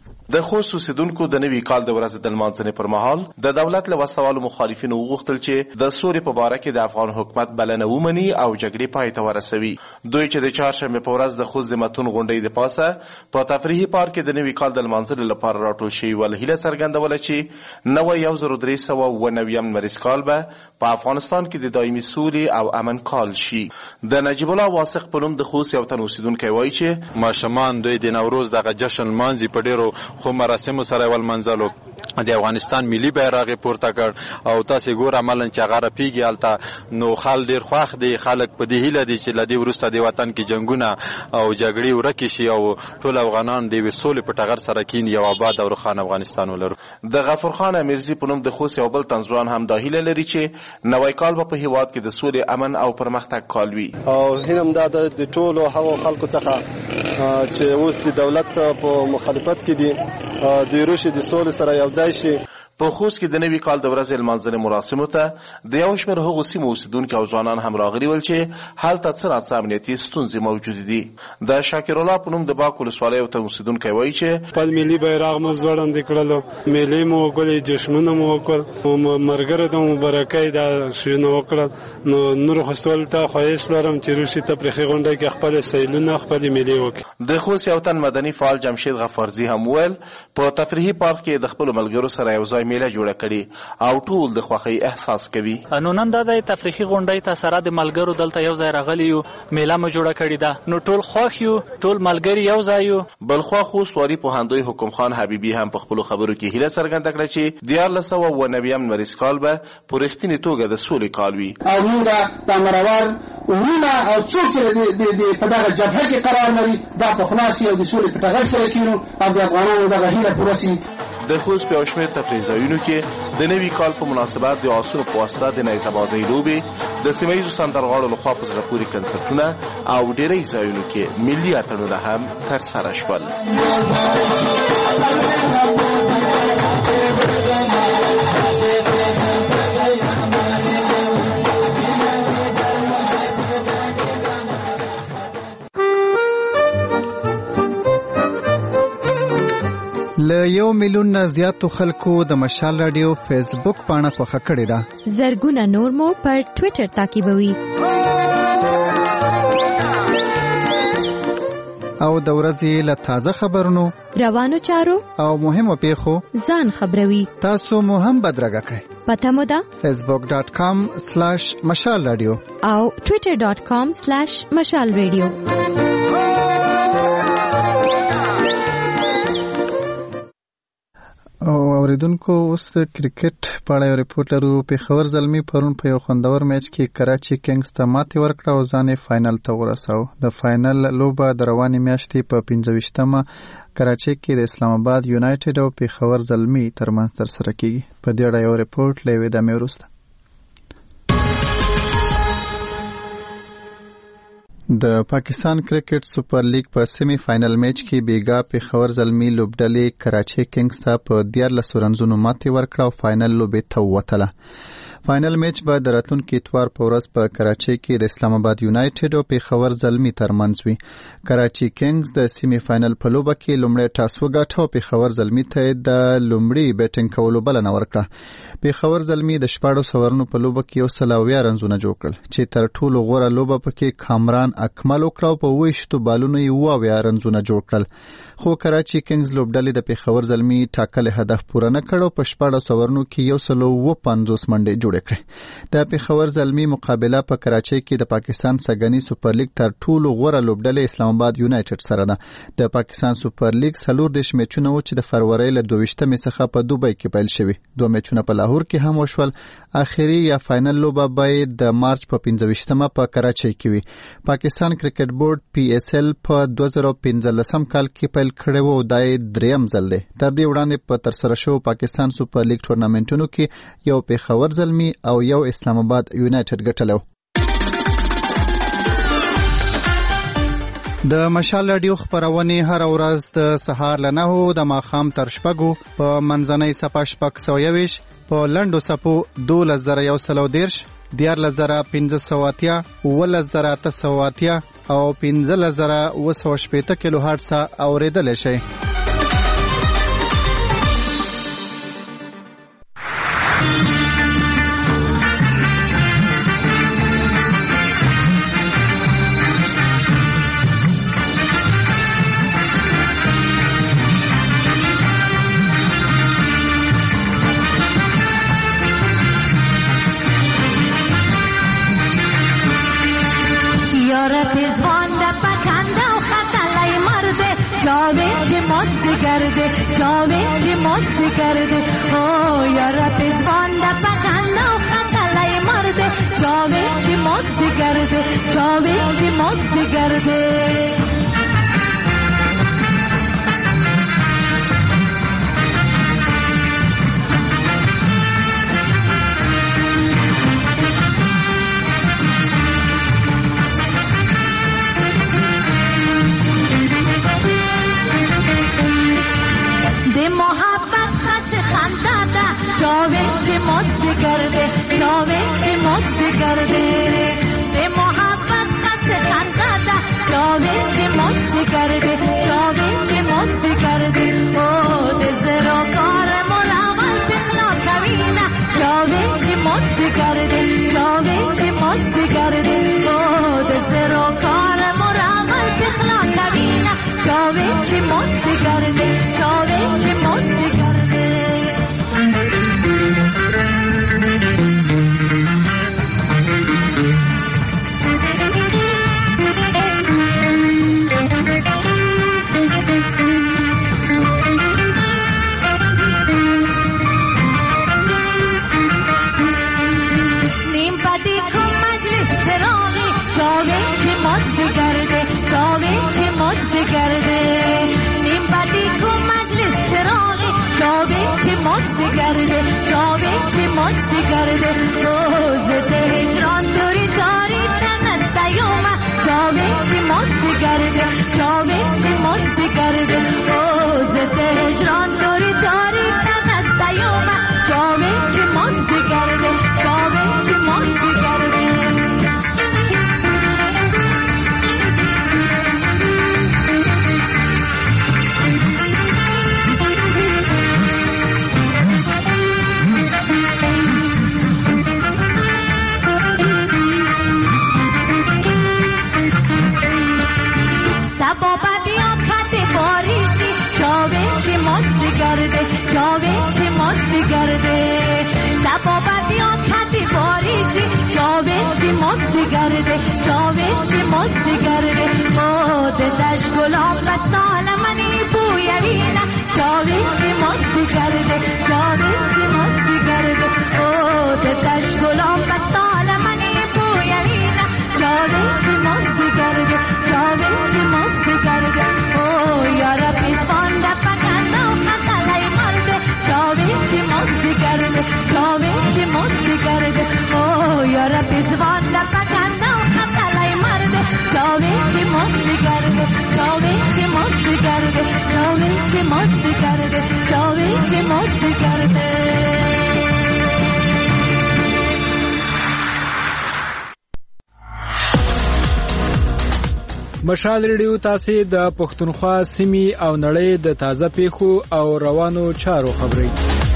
[SPEAKER 17] د خوست اوسیدونکو د نوي کال د ورځې د لمانځنې پر مهال د دولت له وسوالو مخالفینو وغوښتل چې د سولې په باره کې د افغان حکومت بلنه ومني او جګړې پای ته ورسوي. دوی چې د چهارشنبې په ورځ د خوست د متون غونډۍ د پاسه په تفریحي پارک کې د نوي کال د لمانځلو لپاره راټول شوي ول هیله څرګندوله چې نوی یو زر درې سوه اووه نویم لمریز کال به په افغانستان کې د دایمي سولې او امن کال شي. د نجیب الله واثق په نوم د خوست یو تن اوسیدونکی وایي چې
[SPEAKER 18] ماشومان دوی د نوروز دغه جشن لمانځي په ډېرو خو مراسمو سره ول منځلو د افغانستان ملي بیرغ پورته کړ او تاسو ګور عملاً چې هغه پیږي الته نو خال ډیر خوښ دي خلک په دې هیله دي چې لدی ورسته د وطن کې جنگونه او جګړې ورکې شي او ټول افغانان د وسولې په ټغر سره کین یو آباد او روښانه افغانستان ولرو.
[SPEAKER 17] د غفور خان امیرزي په نوم د خوست یو بل تنظیم هم د هیله لري چې نوی کال په هیواد کې د سولې امن او پرمختګ کال وي
[SPEAKER 26] او هینم دا د ټولو هغو خلکو څخه چې اوس د دولت په مخالفت کې دي د روشي د سولې سره یو ځای شي.
[SPEAKER 17] په خوست کې د نوي کال د ورځې لمانځنې مراسمو ته د یو شمېر هغو سیمو اوسېدونکي او ځوانان هم راغلي ول چې هلته څه ناڅه امنیتي ستونزې موجودې دي. د شاکر الله په نوم د باک ولسوالۍ یو تن اوسېدونکی وایي چې
[SPEAKER 27] خپل ملي بیرغ مو ځوړندې کړلو میلې مو وکړې جشنونه مو وکړل ملګرو ته مبارکۍ دا شیونه وکړل نو نور خوستوالو ته خواهش لرم چې روسي تفریحي غونډه کې خپل سیلونه خپل میلې وکړي.
[SPEAKER 17] د خوست یو تن مدني فعال جمشید غفارزي هم ویل په تفریحي پارک کې د خپلو ملګرو سره یو ځای میله جوړه کړي او ټول د خوښۍ احساس کوي.
[SPEAKER 28] نو نن دا د تفریحي غونډې ته سره د ملګرو دلته یو ځای راغلي یو میله مو جوړه کړې ده نو ټول خوښ یو ټول ملګري یو ځای یو.
[SPEAKER 17] بلخوا خوست واري پوهندوی حکم خان حبیبي هم په خپل خبرو کې هیله څرګنده کړه چې دیارلس سوه اووه نویم لمریز کال به په رښتینې توګه د سولې کال وي
[SPEAKER 29] او موږ د مرور ورونه او څوک چې د په دغه جبهه کې قرار لري دا په خلاصي او د سولې په ټغر سره کینو او د افغانانو دغه هیله پوره شي.
[SPEAKER 17] د خوست په شمېر تفریح ځایونو کې د نوي کال په مناسبت د آسونو په واسطه د نیزه بازۍ لوبې د سیمه ییزو سندرغاړو لخوا په زړه پورې کنسرتونه او ډېری ځایونو کې ملي اتڼونه هم ترسره شول.
[SPEAKER 1] له یو میلیون نه زیاتو خلکو د مشال رادیو فیسبوک پاڼه خوښه کړې ده.
[SPEAKER 16] زرګونه نور مو پر ټویټر تعقیبوي.
[SPEAKER 1] او د ورځې له تازه خبرونو
[SPEAKER 16] روانو چارو
[SPEAKER 1] او مهمو پیښو
[SPEAKER 16] ځان خبروي.
[SPEAKER 1] تاسو مو هم بدرګه کړئ.
[SPEAKER 16] پته مو ده
[SPEAKER 1] فیسبوک ډاٹ کام سلیش مشال رادیو
[SPEAKER 16] او ټویټر ډاٹ کام سلیش مشال رادیو.
[SPEAKER 1] او اوریدونکو اوس د کرکټ په اړه یو ریپورټ لرو. پېښور زلمي پرون په یو خوندور میچ کې کراچي کینګز ته ماتې ورکړه او ځان یې فاینل ته ورساو. د فاینل لوبه د روانې میاشتې په پنځه ویشتمه کراچي کې د اسلام آباد یونایټډ او پېښور زلمي ترمنځ ترسره کیږي. په دې اړه یو ریپورټ له یوې دمې وروسته. د پاکستان کرکټ سپر لیګ په سیمی فائنل میچ کې بیګا پېښور زلمي لوبډلې کراچي کینګز ته په دیارلسو رنزونو ماتې ورکړه او فائنل لوبې ته ووتله. فائنل میچ به د راتلونکي اتوار په ورځ په کراچي کې د اسلام آباد یونایټډ او پېښور زلمي ترمنځ وي. کراچي کینګز د سیمی فائنل په لوبه کې لومړی ټاس وګاټه او پېښور زلمي ته د لومړي بیټینګ کولو بلنه ورکړه. پېښور زلمي د شپاړسو اوورونو په لوبه کې یو سل اویا رنزونه جوړ کړل چې تر ټولو غوره لوبه پکې کامران اکمل وکړه او په اوویشتو بالونو یې اووه اویا رنزونه جوړ کړل. خو کراچي کینګز لوبډلې د پېښور زلمي ټاکلي هدف پوره نه کړ او په شپاړسو اوورونو کې یو سل اووه پنځوس منډې جوړې کړې. د پېښور زلمي مقابله په کراچي کې د پاکستان سګنی سپر لیګ تر ټولو غوره لوبډلې اسلام آباد یونایټډ سره ده. د پاکستان سپر لیګ څلور دیرش میچونه و چې د فروری له دوه ویشتمې څخه په دوبۍ کې پیل شوي. دوه میچونه په لاهور کې هم وشول. اخري یا فائنل لوبه باید د مارچ په پنځه ویشتمه په کراچي کې وي. پاکستان کرکټ بورډ پی ایس ایل په دوه زره پنځلسم کال کې پیل کړی و او دا یې دریم ځل دی. تر دې وړاندې په ترسره شوو پاکستان سپر لیګ ټورنامنټونو کې یو پېښور زلمي او یو اسلام آباد یونایټډ ګټلی و. د مشال رادیو خبرونه هر ورځ د سهار له نهو د ماښام تر شپږو په منځنۍ صفه شپږ سوه یوویشت په لنډو صفو دولس زره یو سل او دېرش دیارلس زره پنځه سوه اتیا اوولس زره اته سوه اتیا او پنځلس زره اوه سوه شپېته کیلو هرټزه اورېدلی شئ.
[SPEAKER 6] کرده چاوی چی مست کرده او یارا پیزوان دا پکند و خطلای مرده چاوی چی مست کرده چاوی چی مست کرده چاوی چی مست کرده چاوی چی مست کرده به محبت خست خنداده چاوی چی مست کرده چاوی چی مست کرده او دزر و کار ملاول بخلا کوینه چاوی چی مست کرده چاوی چی مست کرده او دزر و کار ملاول بخلا کوینه چاوی چی مست کرده چاوی چی مست کرده پستال منی بویوینا چاوی چی مستی کرده چاوی چی مستی کرده او دتش گلام پستال منی بویوینا چاوی چی مستی کرده چاوی چی مستی کرده او یارا پیسان دا پکاندا خطلای مرده چاوی چی مستی کرده چاوی چی مستی کرده او یارا پیسان دا پکاندا خطلای مرده چاوی چی مستی کرده چاوی چی مستی کرده چاوی چی مستی کرده چاوی چی مستی کرده
[SPEAKER 2] مشال ریډیو تاسو د پښتونخوا سیمې او نړۍ د تازه پیښو او روانو چارو خبري